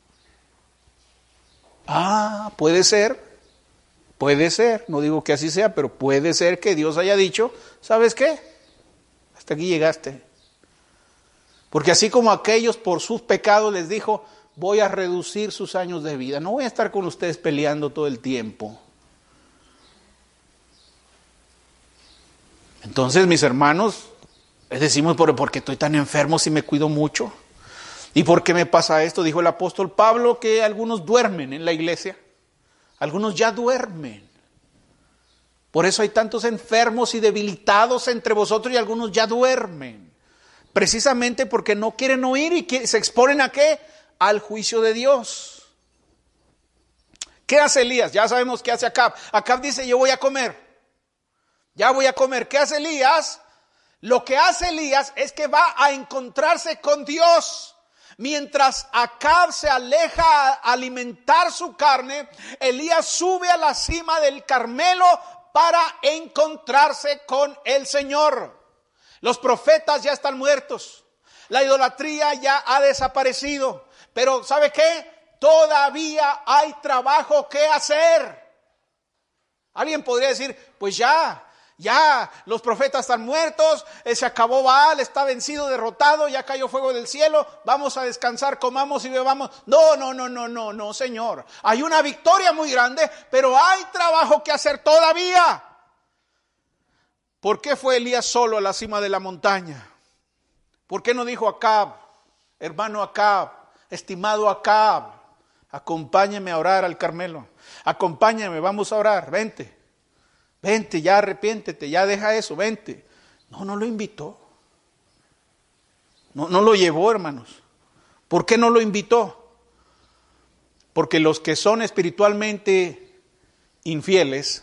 Puede ser, no digo que así sea, pero puede ser que Dios haya dicho, ¿sabes qué? Hasta aquí llegaste. Porque así como aquellos por sus pecados les dijo, voy a reducir sus años de vida, no voy a estar con ustedes peleando todo el tiempo. Entonces, mis hermanos, les decimos, ¿por qué estoy tan enfermo si me cuido mucho? ¿Y por qué me pasa esto? Dijo el apóstol Pablo que algunos duermen en la iglesia. Algunos ya duermen. Por eso hay tantos enfermos y debilitados entre vosotros y algunos ya duermen. Precisamente porque no quieren oír y que se exponen ¿a qué? Al juicio de Dios. ¿Qué hace Elías? Ya sabemos qué hace Acab. Acab dice, yo voy a comer. Ya voy a comer. ¿Qué hace Elías? Lo que hace Elías es que va a encontrarse con Dios. Mientras Acab se aleja a alimentar su carne, Elías sube a la cima del Carmelo para encontrarse con el Señor. Los profetas ya están muertos. La idolatría ya ha desaparecido. Pero ¿sabe qué? Todavía hay trabajo que hacer. Alguien podría decir, pues ya, los profetas están muertos, se acabó Baal, está vencido, derrotado, ya cayó fuego del cielo, vamos a descansar, comamos y bebamos. No, Señor. Hay una victoria muy grande, pero hay trabajo que hacer todavía. ¿Por qué fue Elías solo a la cima de la montaña? ¿Por qué no dijo Acab, hermano Acab, estimado Acab, acompáñame a orar al Carmelo? Acompáñame, vamos a orar, vente, ya arrepiéntete, ya deja eso, vente. No lo invitó. No lo llevó, hermanos. ¿Por qué no lo invitó? Porque los que son espiritualmente infieles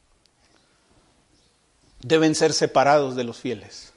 deben ser separados de los fieles.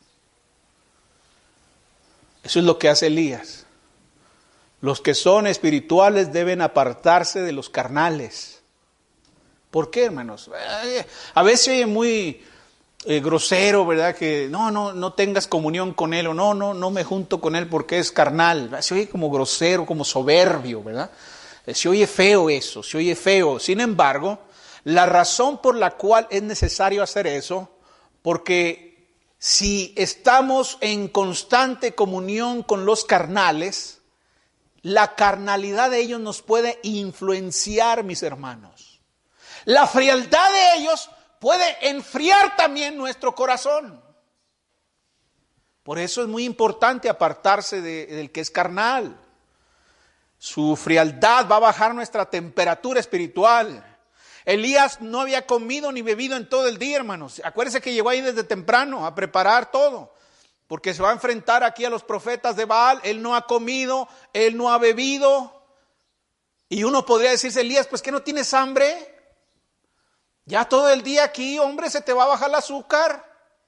Eso es lo que hace Elías. Los que son espirituales deben apartarse de los carnales. ¿Por qué, hermanos? A veces oye muy grosero, ¿verdad? Que no tengas comunión con él, o no me junto con él porque es carnal. Se oye como grosero, como soberbio, ¿verdad? Se oye feo eso, se oye feo. Sin embargo, la razón por la cual es necesario hacer eso, porque si estamos en constante comunión con los carnales, la carnalidad de ellos nos puede influenciar, mis hermanos. La frialdad de ellos puede enfriar también nuestro corazón. Por eso es muy importante apartarse del que es carnal. Su frialdad va a bajar nuestra temperatura espiritual. Elías no había comido ni bebido en todo el día, hermanos. Acuérdense que llegó ahí desde temprano a preparar todo. Porque se va a enfrentar aquí a los profetas de Baal. Él no ha comido, él no ha bebido. Y uno podría decirse, Elías, pues ¿qué no tienes hambre? Ya todo el día aquí, hombre, se te va a bajar el azúcar.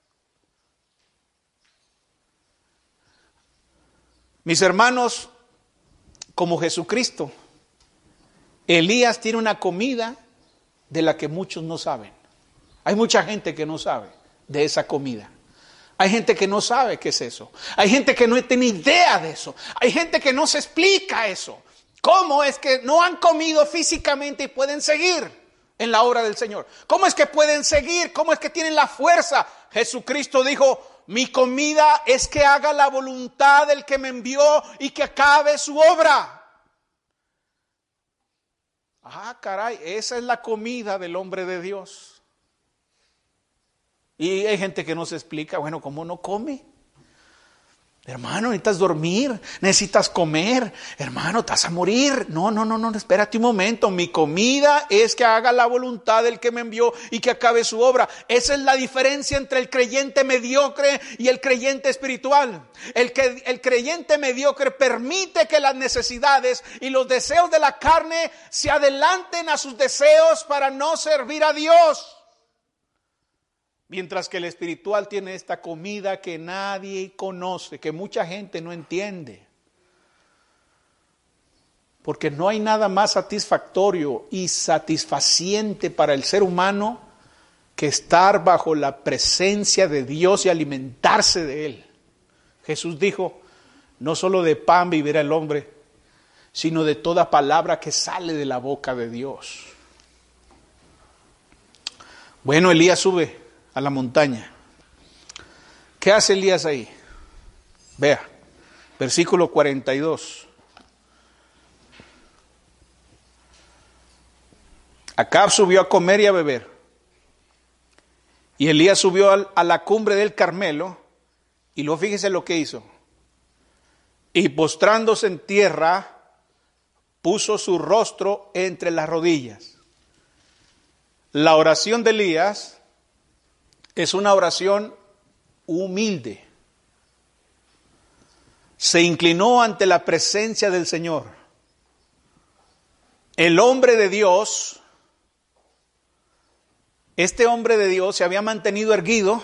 Mis hermanos, como Jesucristo, Elías tiene una comida de la que muchos no saben. Hay mucha gente que no sabe de esa comida. Hay gente que no sabe qué es eso. Hay gente que no tiene idea de eso. Hay gente que no se explica eso. ¿Cómo es que no han comido físicamente y pueden seguir en la obra del Señor? ¿Cómo es que pueden seguir? ¿Cómo es que tienen la fuerza? Jesucristo dijo, mi comida es que haga la voluntad del que me envió y que acabe su obra. Ah, caray, esa es la comida del hombre de Dios. Y hay gente que no se explica, bueno, ¿cómo no come? Hermano, necesitas dormir, necesitas comer. Hermano, te vas a morir. No, espérate un momento. Mi comida es que haga la voluntad del que me envió y que acabe su obra. Esa es la diferencia entre el creyente mediocre y el creyente espiritual. El creyente mediocre permite que las necesidades y los deseos de la carne se adelanten a sus deseos para no servir a Dios. Mientras que el espiritual tiene esta comida que nadie conoce, que mucha gente no entiende. Porque no hay nada más satisfactorio y satisfaciente para el ser humano que estar bajo la presencia de Dios y alimentarse de Él. Jesús dijo, no solo de pan vivirá el hombre, sino de toda palabra que sale de la boca de Dios. Bueno, Elías sube a la montaña. ¿Qué hace Elías ahí? Vea, versículo 42. Acab subió a comer y a beber. Y Elías subió a la cumbre del Carmelo. Y luego fíjese lo que hizo. y postrándose en tierra, puso su rostro entre las rodillas. La oración de Elías es una oración humilde. Se inclinó ante la presencia del Señor. El hombre de Dios, este hombre de Dios se había mantenido erguido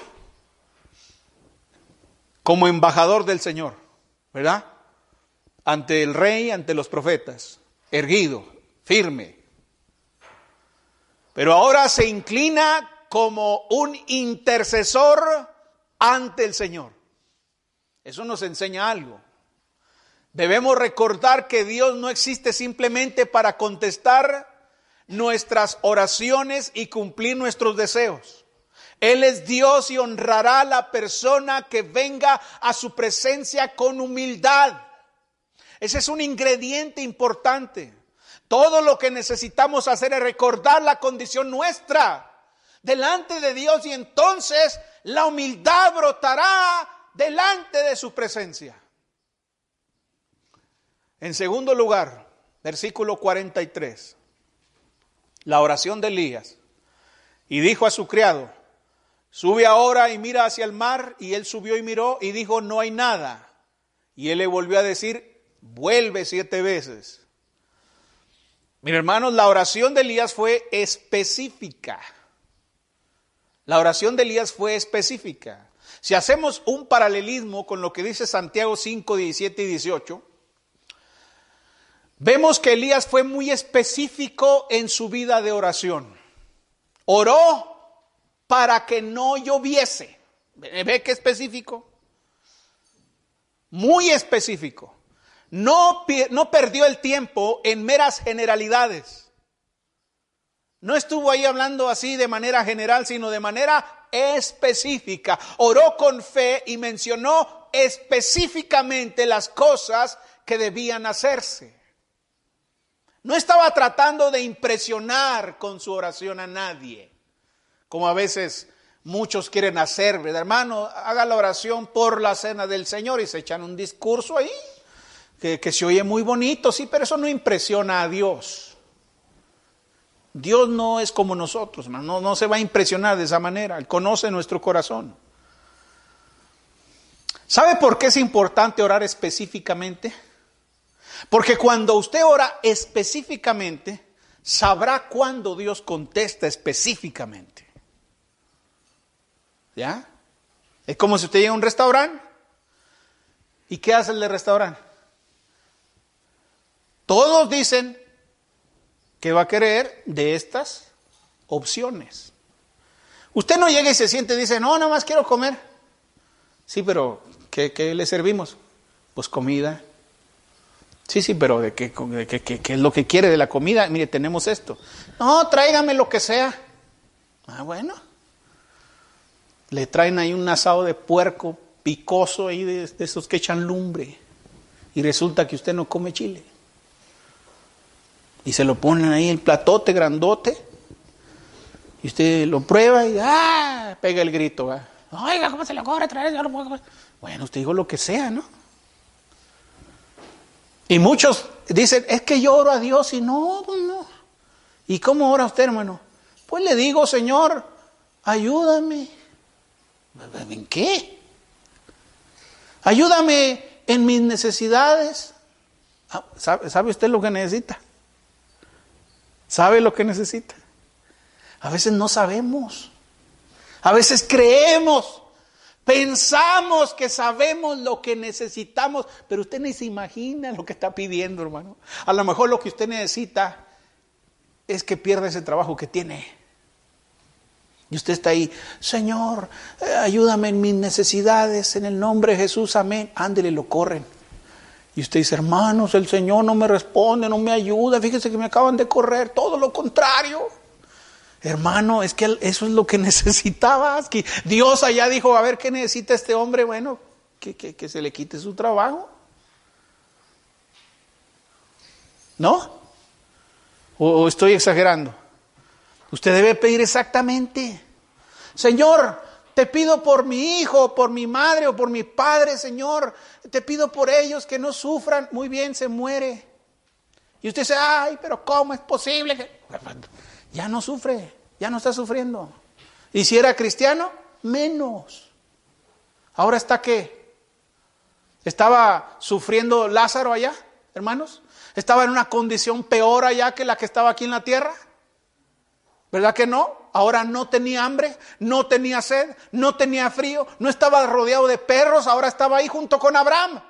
como embajador del Señor, ¿verdad? Ante el rey, ante los profetas, erguido, firme. Pero ahora se inclina como un intercesor ante el Señor. Eso nos enseña algo. Debemos recordar que Dios no existe simplemente para contestar nuestras oraciones y cumplir nuestros deseos. Él es Dios y honrará a la persona que venga a su presencia con humildad. Ese es un ingrediente importante. Todo lo que necesitamos hacer es recordar la condición nuestra delante de Dios y entonces la humildad brotará delante de su presencia. En segundo lugar, versículo 43, la oración de Elías. Y dijo a su criado: sube ahora y mira hacia el mar. Y él subió y miró y dijo: no hay nada. Y él le volvió a decir: vuelve 7 veces. Mis hermanos, la oración de Elías fue específica. La oración de Elías fue específica. Si hacemos un paralelismo con lo que dice Santiago 5, 17 y 18, vemos que Elías fue muy específico en su vida de oración. Oró para que no lloviese. ¿Ve qué específico? Muy específico. No perdió el tiempo en meras generalidades. No estuvo ahí hablando así de manera general, sino de manera específica. Oró con fe y mencionó específicamente las cosas que debían hacerse. No estaba tratando de impresionar con su oración a nadie, como a veces muchos quieren hacer, ¿verdad? Hermano, haga la oración por la cena del Señor y se echan un discurso ahí que se oye muy bonito, sí, pero eso no impresiona a Dios. Dios no es como nosotros, hermano, no se va a impresionar de esa manera. Él conoce nuestro corazón. ¿Sabe por qué es importante orar específicamente? Porque cuando usted ora específicamente, sabrá cuándo Dios contesta específicamente. ¿Ya? Es como si usted llega a un restaurante. ¿Y qué hace el de restaurante? Todos dicen que va a querer de estas opciones. Usted no llega y se siente y dice: no, nada más quiero comer. Sí, pero ¿qué le servimos? Pues comida. Sí, pero ¿de qué es lo que quiere de la comida? Mire, tenemos esto. No, tráigame lo que sea. Ah, bueno. Le traen ahí un asado de puerco picoso ahí de esos que echan lumbre. Y resulta que usted no come chile. Y se lo ponen ahí el platote grandote. Y usted lo prueba y pega el grito. ¿Va? Oiga, ¿cómo se le ocurre traer eso? Bueno, usted dijo lo que sea, ¿no? Y muchos dicen: es que yo oro a Dios. Y no, pues no. ¿Y cómo ora usted, hermano? Pues le digo: Señor, ayúdame. ¿En qué? Ayúdame en mis necesidades. ¿Sabe usted lo que necesita? ¿Sabe lo que necesita? A veces no sabemos. A veces creemos. Pensamos que sabemos lo que necesitamos, pero usted ni se imagina lo que está pidiendo, hermano. A lo mejor lo que usted necesita es que pierda ese trabajo que tiene. Y usted está ahí: Señor, ayúdame en mis necesidades, en el nombre de Jesús, amén. Ándele, lo corren. Y usted dice: hermanos, el Señor no me responde, no me ayuda, fíjese que me acaban de correr, todo lo contrario. Hermano, es que eso es lo que necesitabas. Que Dios allá dijo: a ver, ¿qué necesita este hombre? Bueno, que se le quite su trabajo. ¿No? ¿O estoy exagerando? Usted debe pedir exactamente: Señor, Te pido por mi hijo, por mi madre o por mi padre, Señor. Te pido por ellos que no sufran. Muy bien, se muere. Y usted dice, ay, pero ¿cómo es posible que...? Ya no sufre, ya no está sufriendo. Y si era cristiano, menos. ¿Ahora está qué? ¿Estaba sufriendo Lázaro allá, hermanos? ¿Estaba en una condición peor allá que la que estaba aquí en la tierra? ¿Verdad que no? Ahora no tenía hambre, no tenía sed, no tenía frío, no estaba rodeado de perros, ahora estaba ahí junto con Abraham.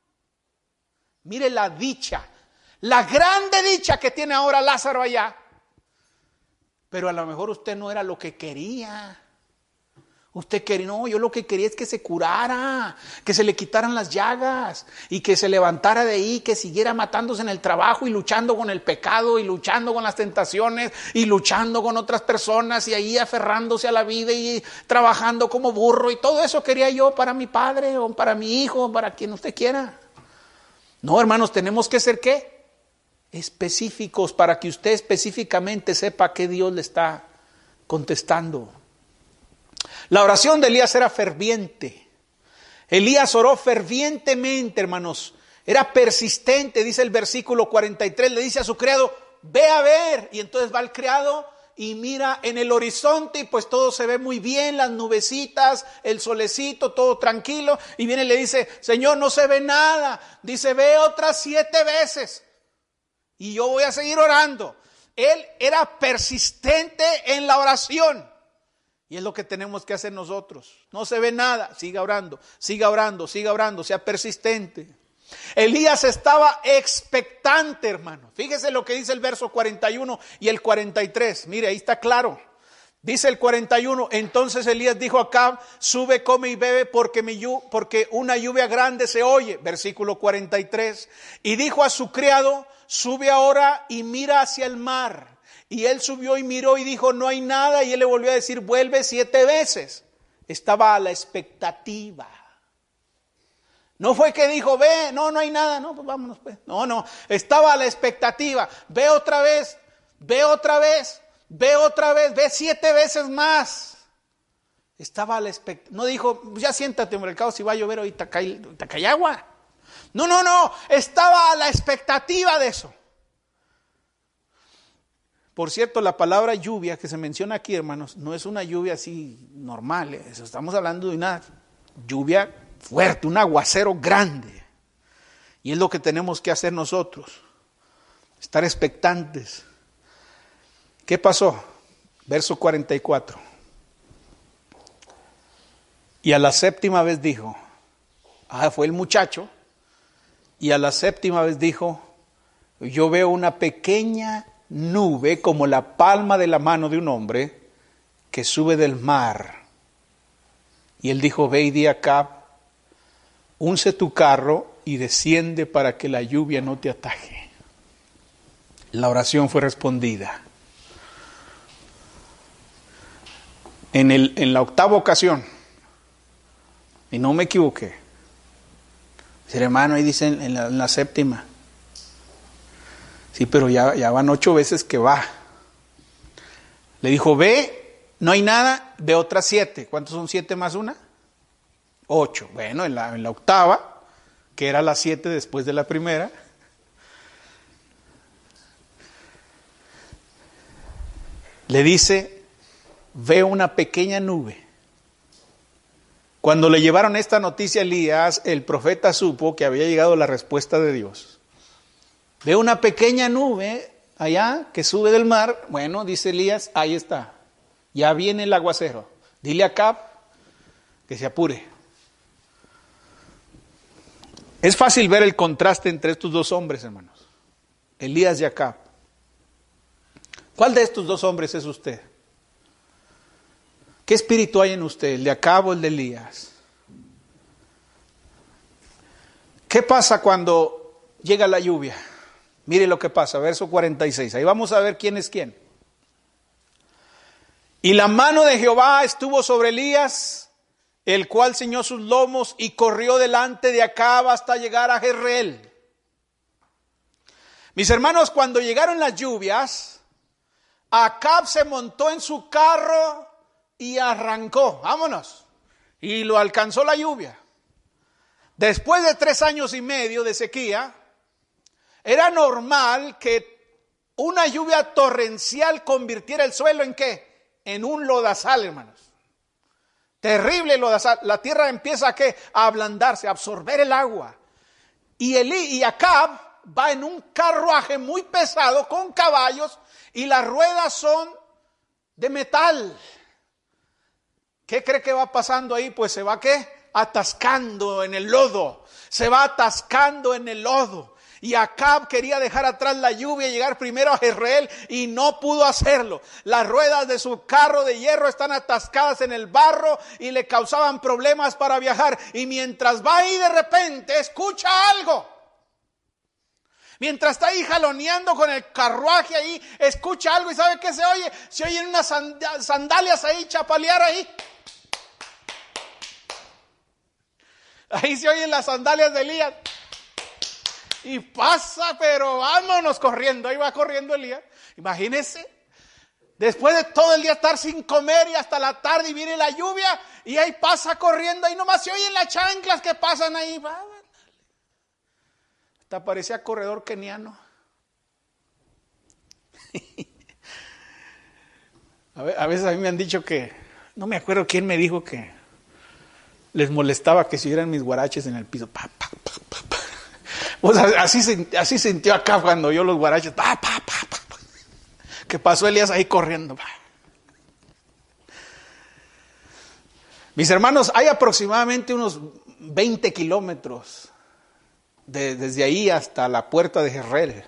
Mire la dicha, la grande dicha que tiene ahora Lázaro allá. Pero a lo mejor usted no era lo que quería. Usted quería, no, yo lo que quería es que se curara, que se le quitaran las llagas y que se levantara de ahí, que siguiera matándose en el trabajo y luchando con el pecado y luchando con las tentaciones y luchando con otras personas y ahí aferrándose a la vida y trabajando como burro y todo eso quería yo para mi padre o para mi hijo o para quien usted quiera. No, hermanos, tenemos que ser ¿qué? Específicos para que usted específicamente sepa qué Dios le está contestando. La oración de Elías era ferviente. Elías oró fervientemente, hermanos. Era persistente, dice el versículo 43. Le dice a su criado, ve a ver. Y entonces va el criado y mira en el horizonte y pues todo se ve muy bien, las nubecitas, el solecito, todo tranquilo. Y viene y le dice, Señor, no se ve nada. Dice, ve otras 7 veces. Y yo voy a seguir orando. Él era persistente en la oración. Y es lo que tenemos que hacer nosotros. No se ve nada, siga orando, siga orando, siga orando, sea persistente. Elías estaba expectante, hermano. Fíjese lo que dice el verso 41 y el 43. Mire, ahí está claro. Dice el 41, entonces Elías dijo a Acab, sube, come y bebe porque una lluvia grande se oye. Versículo 43. Y dijo a su criado, sube ahora y mira hacia el mar. Y él subió y miró y dijo, no hay nada. Y él le volvió a decir, vuelve 7 veces. Estaba a la expectativa. No fue que dijo, ve, no hay nada. No, pues vámonos pues. No, estaba a la expectativa. Ve otra vez, ve otra vez, ve otra vez, ve 7 veces más. Estaba a la expectativa. No dijo, ya siéntate, hombre, el cabo si va a llover ahorita cae agua. No, estaba a la expectativa de eso. Por cierto, la palabra lluvia que se menciona aquí, hermanos, no es una lluvia así normal. Estamos hablando de una lluvia fuerte, un aguacero grande. Y es lo que tenemos que hacer nosotros. Estar expectantes. ¿Qué pasó? Verso 44. Y a la 7ª vez dijo, fue el muchacho, y a la 7ª vez dijo, yo veo una pequeña nube como la palma de la mano de un hombre que sube del mar. Y él dijo, ve y di a Acab, unce tu carro y desciende para que la lluvia no te ataje. La oración fue respondida. En la 8ª ocasión, y no me equivoqué, dice hermano, ahí dice en la 7ª. Sí, pero ya van 8 veces que va. Le dijo, ve, no hay nada, ve otras 7. ¿Cuántos son 7 más 1? 8. Bueno, en la 8ª, que era la 7 después de la primera, le dice, ve una pequeña nube. Cuando le llevaron esta noticia a Elías, el profeta supo que había llegado la respuesta de Dios. Ve una pequeña nube allá que sube del mar. Bueno, dice Elías, ahí está. Ya viene el aguacero. Dile a Acab que se apure. Es fácil ver el contraste entre estos 2 hombres, hermanos. Elías y Acab. ¿Cuál de estos 2 hombres es usted? ¿Qué espíritu hay en usted? ¿El de Acab o el de Elías? ¿Qué pasa cuando llega la lluvia? Mire lo que pasa, verso 46. Ahí vamos a ver quién es quién. Y la mano de Jehová estuvo sobre Elías, el cual ciñó sus lomos y corrió delante de Acab hasta llegar a Jezreel. Mis hermanos, cuando llegaron las lluvias, Acab se montó en su carro y arrancó, vámonos, y lo alcanzó la lluvia. Después de 3 años y medio de sequía, era normal que una lluvia torrencial convirtiera el suelo ¿en qué? En un lodazal, hermanos. Terrible lodazal. La tierra empieza a ablandarse, a absorber el agua. Y Acab va en un carruaje muy pesado con caballos y las ruedas son de metal. ¿Qué cree que va pasando ahí? Pues se va atascando en el lodo. Se va atascando en el lodo. Y Acab quería dejar atrás la lluvia y llegar primero a Jezreel y no pudo hacerlo. Las ruedas de su carro de hierro están atascadas en el barro y le causaban problemas para viajar. Y mientras va ahí de repente escucha algo. Mientras está ahí jaloneando con el carruaje ahí, escucha algo y ¿sabe qué se oye? Se oyen unas sandalias ahí, chapalear ahí. Ahí se oyen las sandalias de Elías. Y pasa, pero vámonos corriendo. Ahí va corriendo Elías. Imagínense. Después de todo el día estar sin comer y hasta la tarde y viene la lluvia. Y ahí pasa corriendo. Ahí nomás se oyen las chanclas que pasan ahí. Hasta parecía corredor keniano. A veces a mí me han dicho que, no me acuerdo quién me dijo que les molestaba que siguieran mis guaraches en el piso. Pues así sintió acá cuando oyó los guaraches. Que pasó Elías ahí corriendo. Mis hermanos, hay aproximadamente unos 20 kilómetros desde ahí hasta la puerta de Jezreel.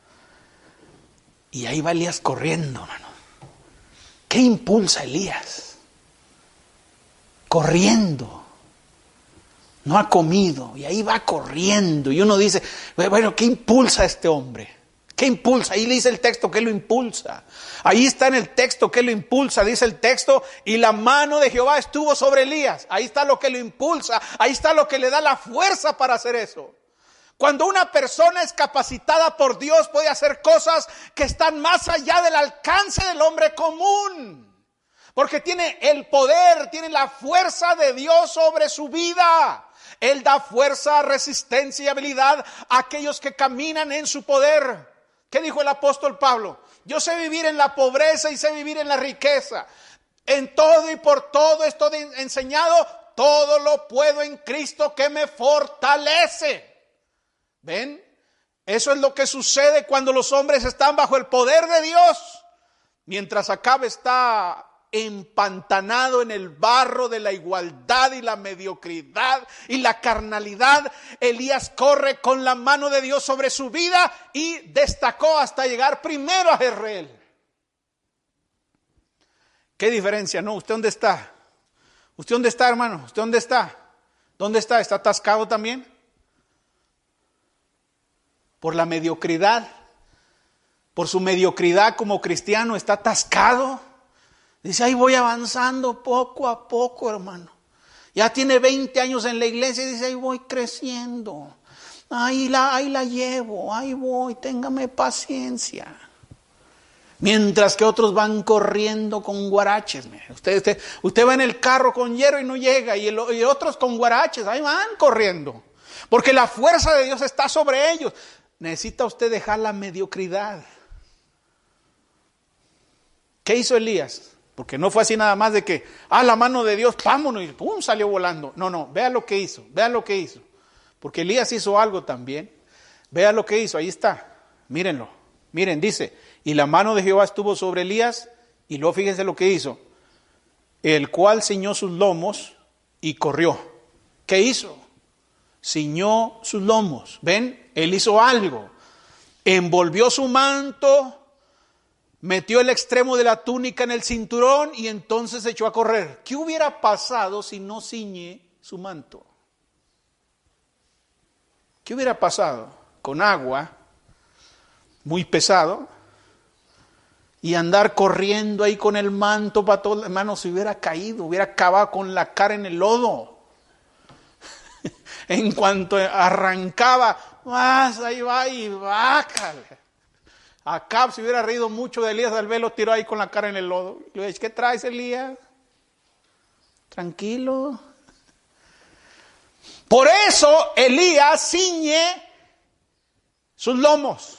Y ahí va Elías corriendo, hermano. ¿Qué impulsa a Elías? Corriendo. No ha comido y ahí va corriendo. Y uno dice, bueno, ¿qué impulsa a este hombre? ¿Qué impulsa? Ahí le dice el texto, ¿qué lo impulsa? Ahí está en el texto, ¿qué lo impulsa? Dice el texto, y la mano de Jehová estuvo sobre Elías. Ahí está lo que lo impulsa, ahí está lo que le da la fuerza para hacer eso. Cuando una persona es capacitada por Dios, puede hacer cosas que están más allá del alcance del hombre común. Porque tiene el poder, tiene la fuerza de Dios sobre su vida. Él da fuerza, resistencia y habilidad a aquellos que caminan en su poder. ¿Qué dijo el apóstol Pablo? Yo sé vivir en la pobreza y sé vivir en la riqueza. En todo y por todo estoy enseñado, todo lo puedo en Cristo que me fortalece. ¿Ven? Eso es lo que sucede cuando los hombres están bajo el poder de Dios. Mientras Acab está empantanado en el barro de la igualdad y la mediocridad y la carnalidad, Elías corre con la mano de Dios sobre su vida y destacó hasta llegar primero a Jezreel. ¿Qué diferencia? No, ¿usted dónde está? ¿Usted dónde está, hermano? ¿Usted dónde está? ¿Dónde está? ¿Está atascado también? Por la mediocridad, por su mediocridad como cristiano, está atascado. Dice, ahí voy avanzando poco a poco, hermano. Ya tiene 20 años en la iglesia y dice, ahí voy creciendo. Ahí la llevo, ahí voy, téngame paciencia. Mientras que otros van corriendo con guaraches. Usted va en el carro con hierro y no llega. Y otros con guaraches, ahí van corriendo. Porque la fuerza de Dios está sobre ellos. Necesita usted dejar la mediocridad. ¿Qué hizo Elías? Porque no fue así nada más de que, la mano de Dios, vámonos, y pum, salió volando. No, vea lo que hizo. Porque Elías hizo algo también. Vea lo que hizo, ahí está. Mírenlo. Miren, dice, y la mano de Jehová estuvo sobre Elías, y luego fíjense lo que hizo. El cual ciñó sus lomos y corrió. ¿Qué hizo? Ciñó sus lomos. ¿Ven? Él hizo algo. Envolvió su manto, metió el extremo de la túnica en el cinturón y entonces se echó a correr. ¿Qué hubiera pasado si no ciñe su manto? ¿Qué hubiera pasado? Con agua, muy pesado, y andar corriendo ahí con el manto para todo, hermano, se hubiera caído, hubiera acabado con la cara en el lodo. En cuanto arrancaba, más ahí va y bájale. Acab se hubiera reído mucho de Elías, al verlo tiró ahí con la cara en el lodo. Le dije, ¿qué traes, Elías? tranquilo. Por eso Elías ciñe sus lomos.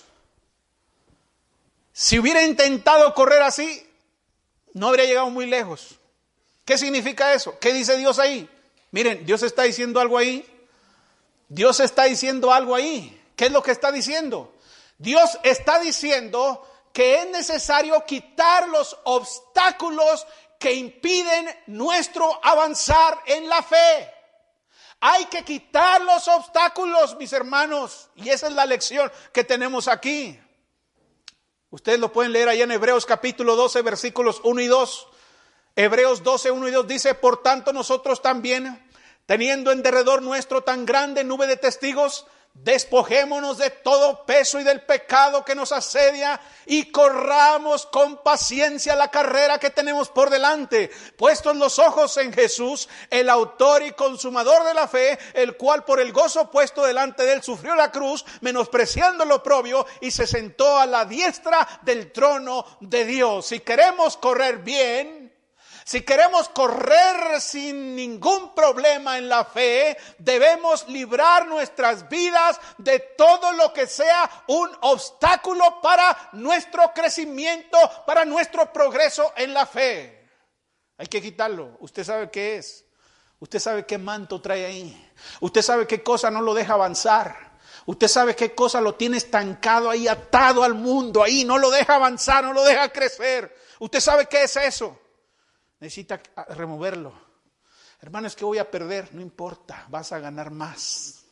Si hubiera intentado correr así, no habría llegado muy lejos. ¿Qué significa eso? ¿Qué dice Dios ahí? Miren, Dios está diciendo algo ahí. Dios está diciendo algo ahí. ¿Qué es lo que está diciendo? Dios está diciendo que es necesario quitar los obstáculos que impiden nuestro avanzar en la fe. Hay que quitar los obstáculos, mis hermanos. Y esa es la lección que tenemos aquí. Ustedes lo pueden leer allá en Hebreos capítulo 12, versículos 1 y 2. Hebreos 12, 1 y 2 dice: por tanto nosotros también, teniendo en derredor nuestro tan grande nube de testigos, despojémonos de todo peso y del pecado que nos asedia y corramos con paciencia la carrera que tenemos por delante, puestos los ojos en Jesús, el autor y consumador de la fe, el cual por el gozo puesto delante de él sufrió la cruz, menospreciando lo oprobio, y se sentó a la diestra del trono de Dios. Si queremos correr bien, si queremos correr sin ningún problema en la fe, debemos librar nuestras vidas de todo lo que sea un obstáculo para nuestro crecimiento, para nuestro progreso en la fe. Hay que quitarlo. Usted sabe qué es. Usted sabe qué manto trae ahí. Usted sabe qué cosa no lo deja avanzar. Usted sabe qué cosa lo tiene estancado ahí, atado al mundo ahí, no lo deja avanzar, no lo deja crecer. Usted sabe qué es eso. Necesita removerlo. Hermano, es que voy a perder. No importa, vas a ganar más.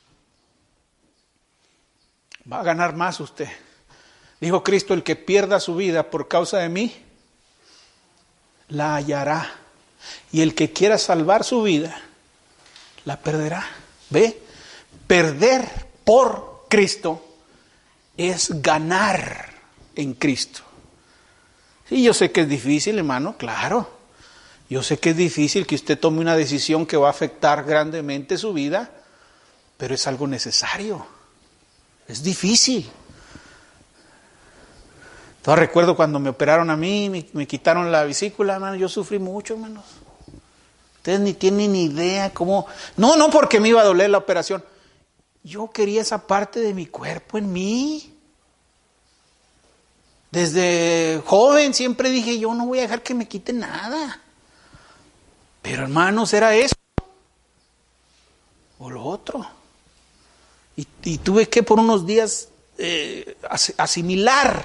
Va a ganar más usted. Dijo Cristo: el que pierda su vida por causa de mí, la hallará. Y el que quiera salvar su vida, la perderá. ¿Ve? Perder por Cristo es ganar en Cristo. Sí, yo sé que es difícil, hermano, claro. Yo sé que es difícil que usted tome una decisión que va a afectar grandemente su vida, pero es algo necesario. Es difícil. Todavía recuerdo cuando me operaron a mí, me quitaron la vesícula, hermano, yo sufrí mucho, hermanos. Ustedes ni tienen ni idea cómo... No porque me iba a doler la operación. Yo quería esa parte de mi cuerpo en mí. Desde joven siempre dije, yo no voy a dejar que me quiten nada. Pero hermanos, era eso o lo otro. Y tuve que por unos días asimilar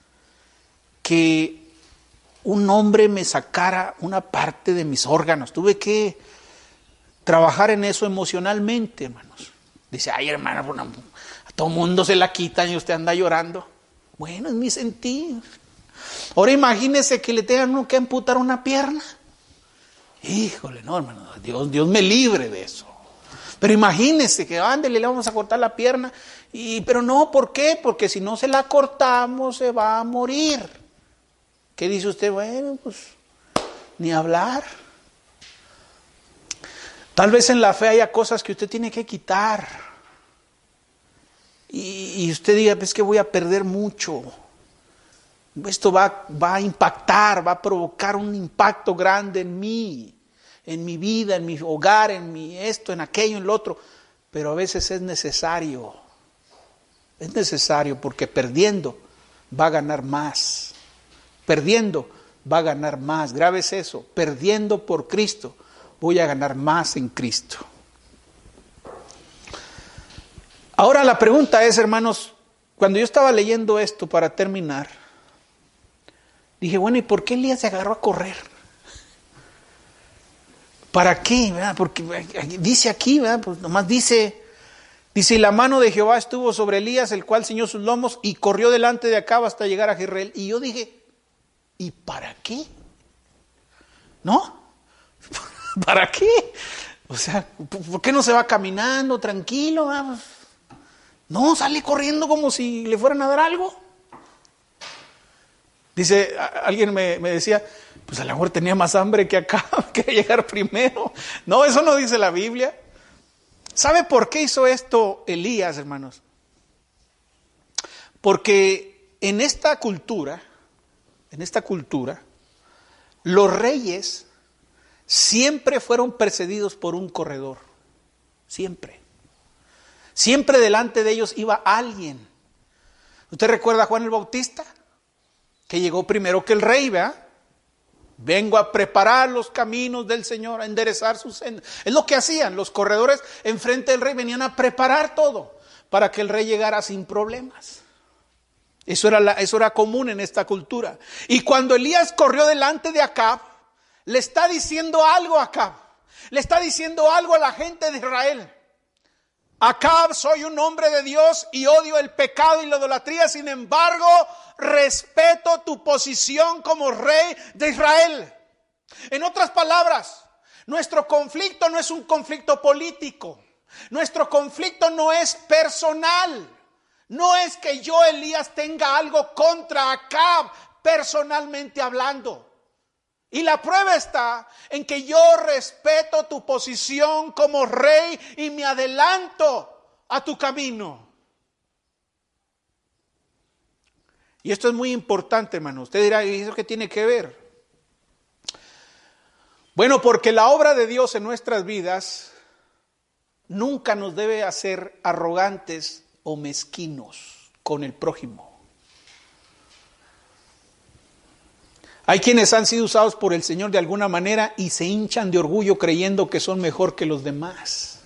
que un hombre me sacara una parte de mis órganos. Tuve que trabajar en eso emocionalmente, hermanos. Dice: ay, hermano, a todo mundo se la quitan y usted anda llorando. Bueno, es mi sentir. Ahora imagínese que le tengan uno que amputar una pierna. Híjole, no, hermano, Dios me libre de eso. Pero imagínese que ándele, le vamos a cortar la pierna. Pero no, ¿por qué? Porque si no se la cortamos se va a morir. ¿Qué dice usted? Bueno, pues ni hablar. Tal vez en la fe haya cosas que usted tiene que quitar. Y usted diga: es que voy a perder mucho. Esto va a impactar, va a provocar un impacto grande en mí, en mi vida, en mi hogar, en mi esto, en aquello, en lo otro. Pero a veces es necesario. Es necesario porque perdiendo va a ganar más. Perdiendo va a ganar más. Grábese eso. Perdiendo por Cristo voy a ganar más en Cristo. Ahora la pregunta es, hermanos, cuando yo estaba leyendo esto para terminar, dije: bueno, ¿y por qué Elías se agarró a correr? ¿Para qué? ¿Verdad? Porque dice aquí, ¿verdad? Pues nomás dice, y la mano de Jehová estuvo sobre Elías, el cual ciñó sus lomos y corrió delante de Acab hasta llegar a Jezreel. Y yo dije: ¿y para qué? ¿No? ¿Para qué? O sea, ¿por qué no se va caminando tranquilo? Vamos. No, sale corriendo como si le fueran a dar algo. Dice, alguien me decía: pues a lo mejor tenía más hambre que acá, quería llegar primero. No, eso no dice la Biblia. ¿Sabe por qué hizo esto Elías, hermanos? Porque en esta cultura, los reyes siempre fueron precedidos por un corredor. Siempre. Siempre delante de ellos iba alguien. ¿Usted recuerda a Juan el Bautista? Que llegó primero que el rey, ¿verdad? Vengo a preparar los caminos del Señor, a enderezar sus sendas. Es lo que hacían los corredores enfrente del rey, venían a preparar todo para que el rey llegara sin problemas. Eso era común en esta cultura. Y cuando Elías corrió delante de Acab, le está diciendo algo a Acab. Le está diciendo algo a la gente de Israel. Acab, soy un hombre de Dios y odio el pecado y la idolatría. Sin embargo, respeto tu posición como rey de Israel. En otras palabras, nuestro conflicto no es un conflicto político. Nuestro conflicto no es personal. No es que yo, Elías, tenga algo contra Acab, personalmente hablando. Y la prueba está en que yo respeto tu posición como rey y me adelanto a tu camino. Y esto es muy importante, hermano. Usted dirá, ¿y eso qué tiene que ver? Bueno, porque la obra de Dios en nuestras vidas nunca nos debe hacer arrogantes o mezquinos con el prójimo. Hay quienes han sido usados por el Señor de alguna manera y se hinchan de orgullo creyendo que son mejor que los demás.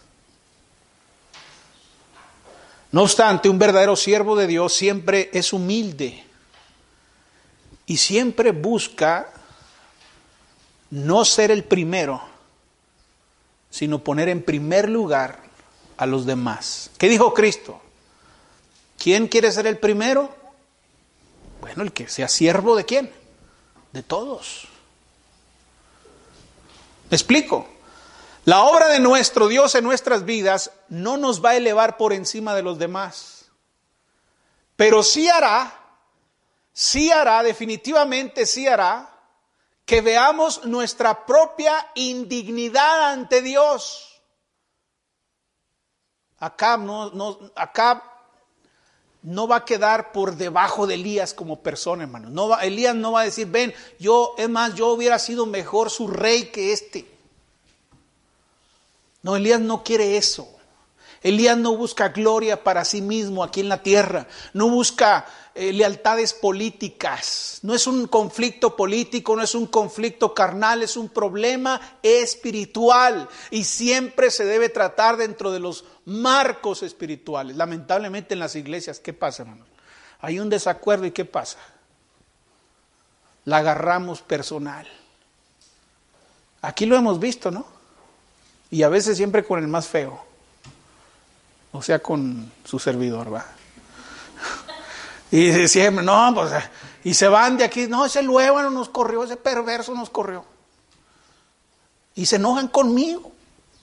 No obstante, un verdadero siervo de Dios siempre es humilde y siempre busca no ser el primero, sino poner en primer lugar a los demás. ¿Qué dijo Cristo? ¿Quién quiere ser el primero? Bueno, el que sea siervo de ¿quién? De todos. ¿Me explico? La obra de nuestro Dios en nuestras vidas no nos va a elevar por encima de los demás. Pero sí hará, definitivamente sí hará, que veamos nuestra propia indignidad ante Dios. Acab no va a quedar por debajo de Elías como persona, hermano. Elías no va a decir, ven, yo hubiera sido mejor su rey que este. No, Elías no quiere eso. Elías no busca gloria para sí mismo aquí en la tierra. No busca lealtades políticas. No es un conflicto político, no es un conflicto carnal, es un problema espiritual. Y siempre se debe tratar dentro de los marcos espirituales. Lamentablemente en las iglesias, ¿qué pasa, hermano? Hay un desacuerdo y ¿qué pasa? La agarramos personal. Aquí lo hemos visto, ¿no? Y a veces siempre con el más feo. O sea, con su servidor, va. Y siempre, no, pues, y se van de aquí, no, ese luébano nos corrió, ese perverso nos corrió. Y se enojan conmigo.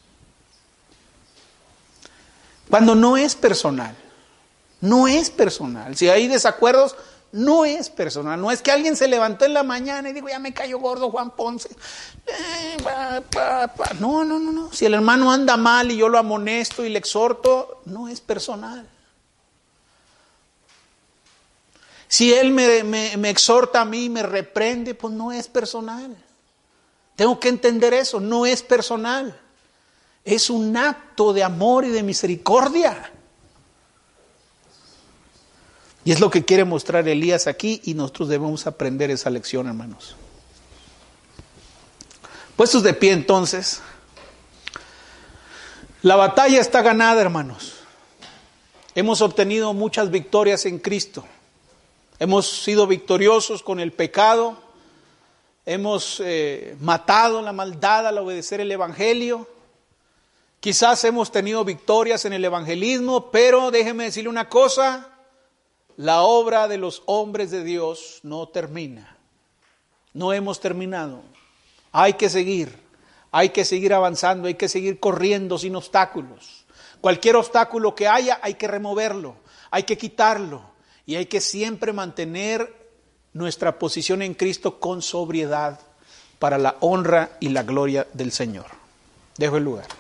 Cuando no es personal. No es personal. Si hay desacuerdos, no es personal. No es que alguien se levantó en la mañana y dijo, ya me cayó gordo Juan Ponce. No. Si el hermano anda mal y yo lo amonesto y le exhorto, no es personal. Si él me exhorta a mí, me reprende, pues no es personal. Tengo que entender eso, no es personal. Es un acto de amor y de misericordia. Y es lo que quiere mostrar Elías aquí y nosotros debemos aprender esa lección, hermanos. Puestos de pie entonces, la batalla está ganada, hermanos. Hemos obtenido muchas victorias en Cristo. Hemos sido victoriosos con el pecado. Hemos matado la maldad al obedecer el Evangelio. Quizás hemos tenido victorias en el evangelismo, pero déjeme decirle una cosa, la obra de los hombres de Dios no termina. No hemos terminado. Hay que seguir avanzando, hay que seguir corriendo sin obstáculos. Cualquier obstáculo que haya, hay que removerlo, hay que quitarlo y hay que siempre mantener nuestra posición en Cristo con sobriedad para la honra y la gloria del Señor. Dejo el lugar.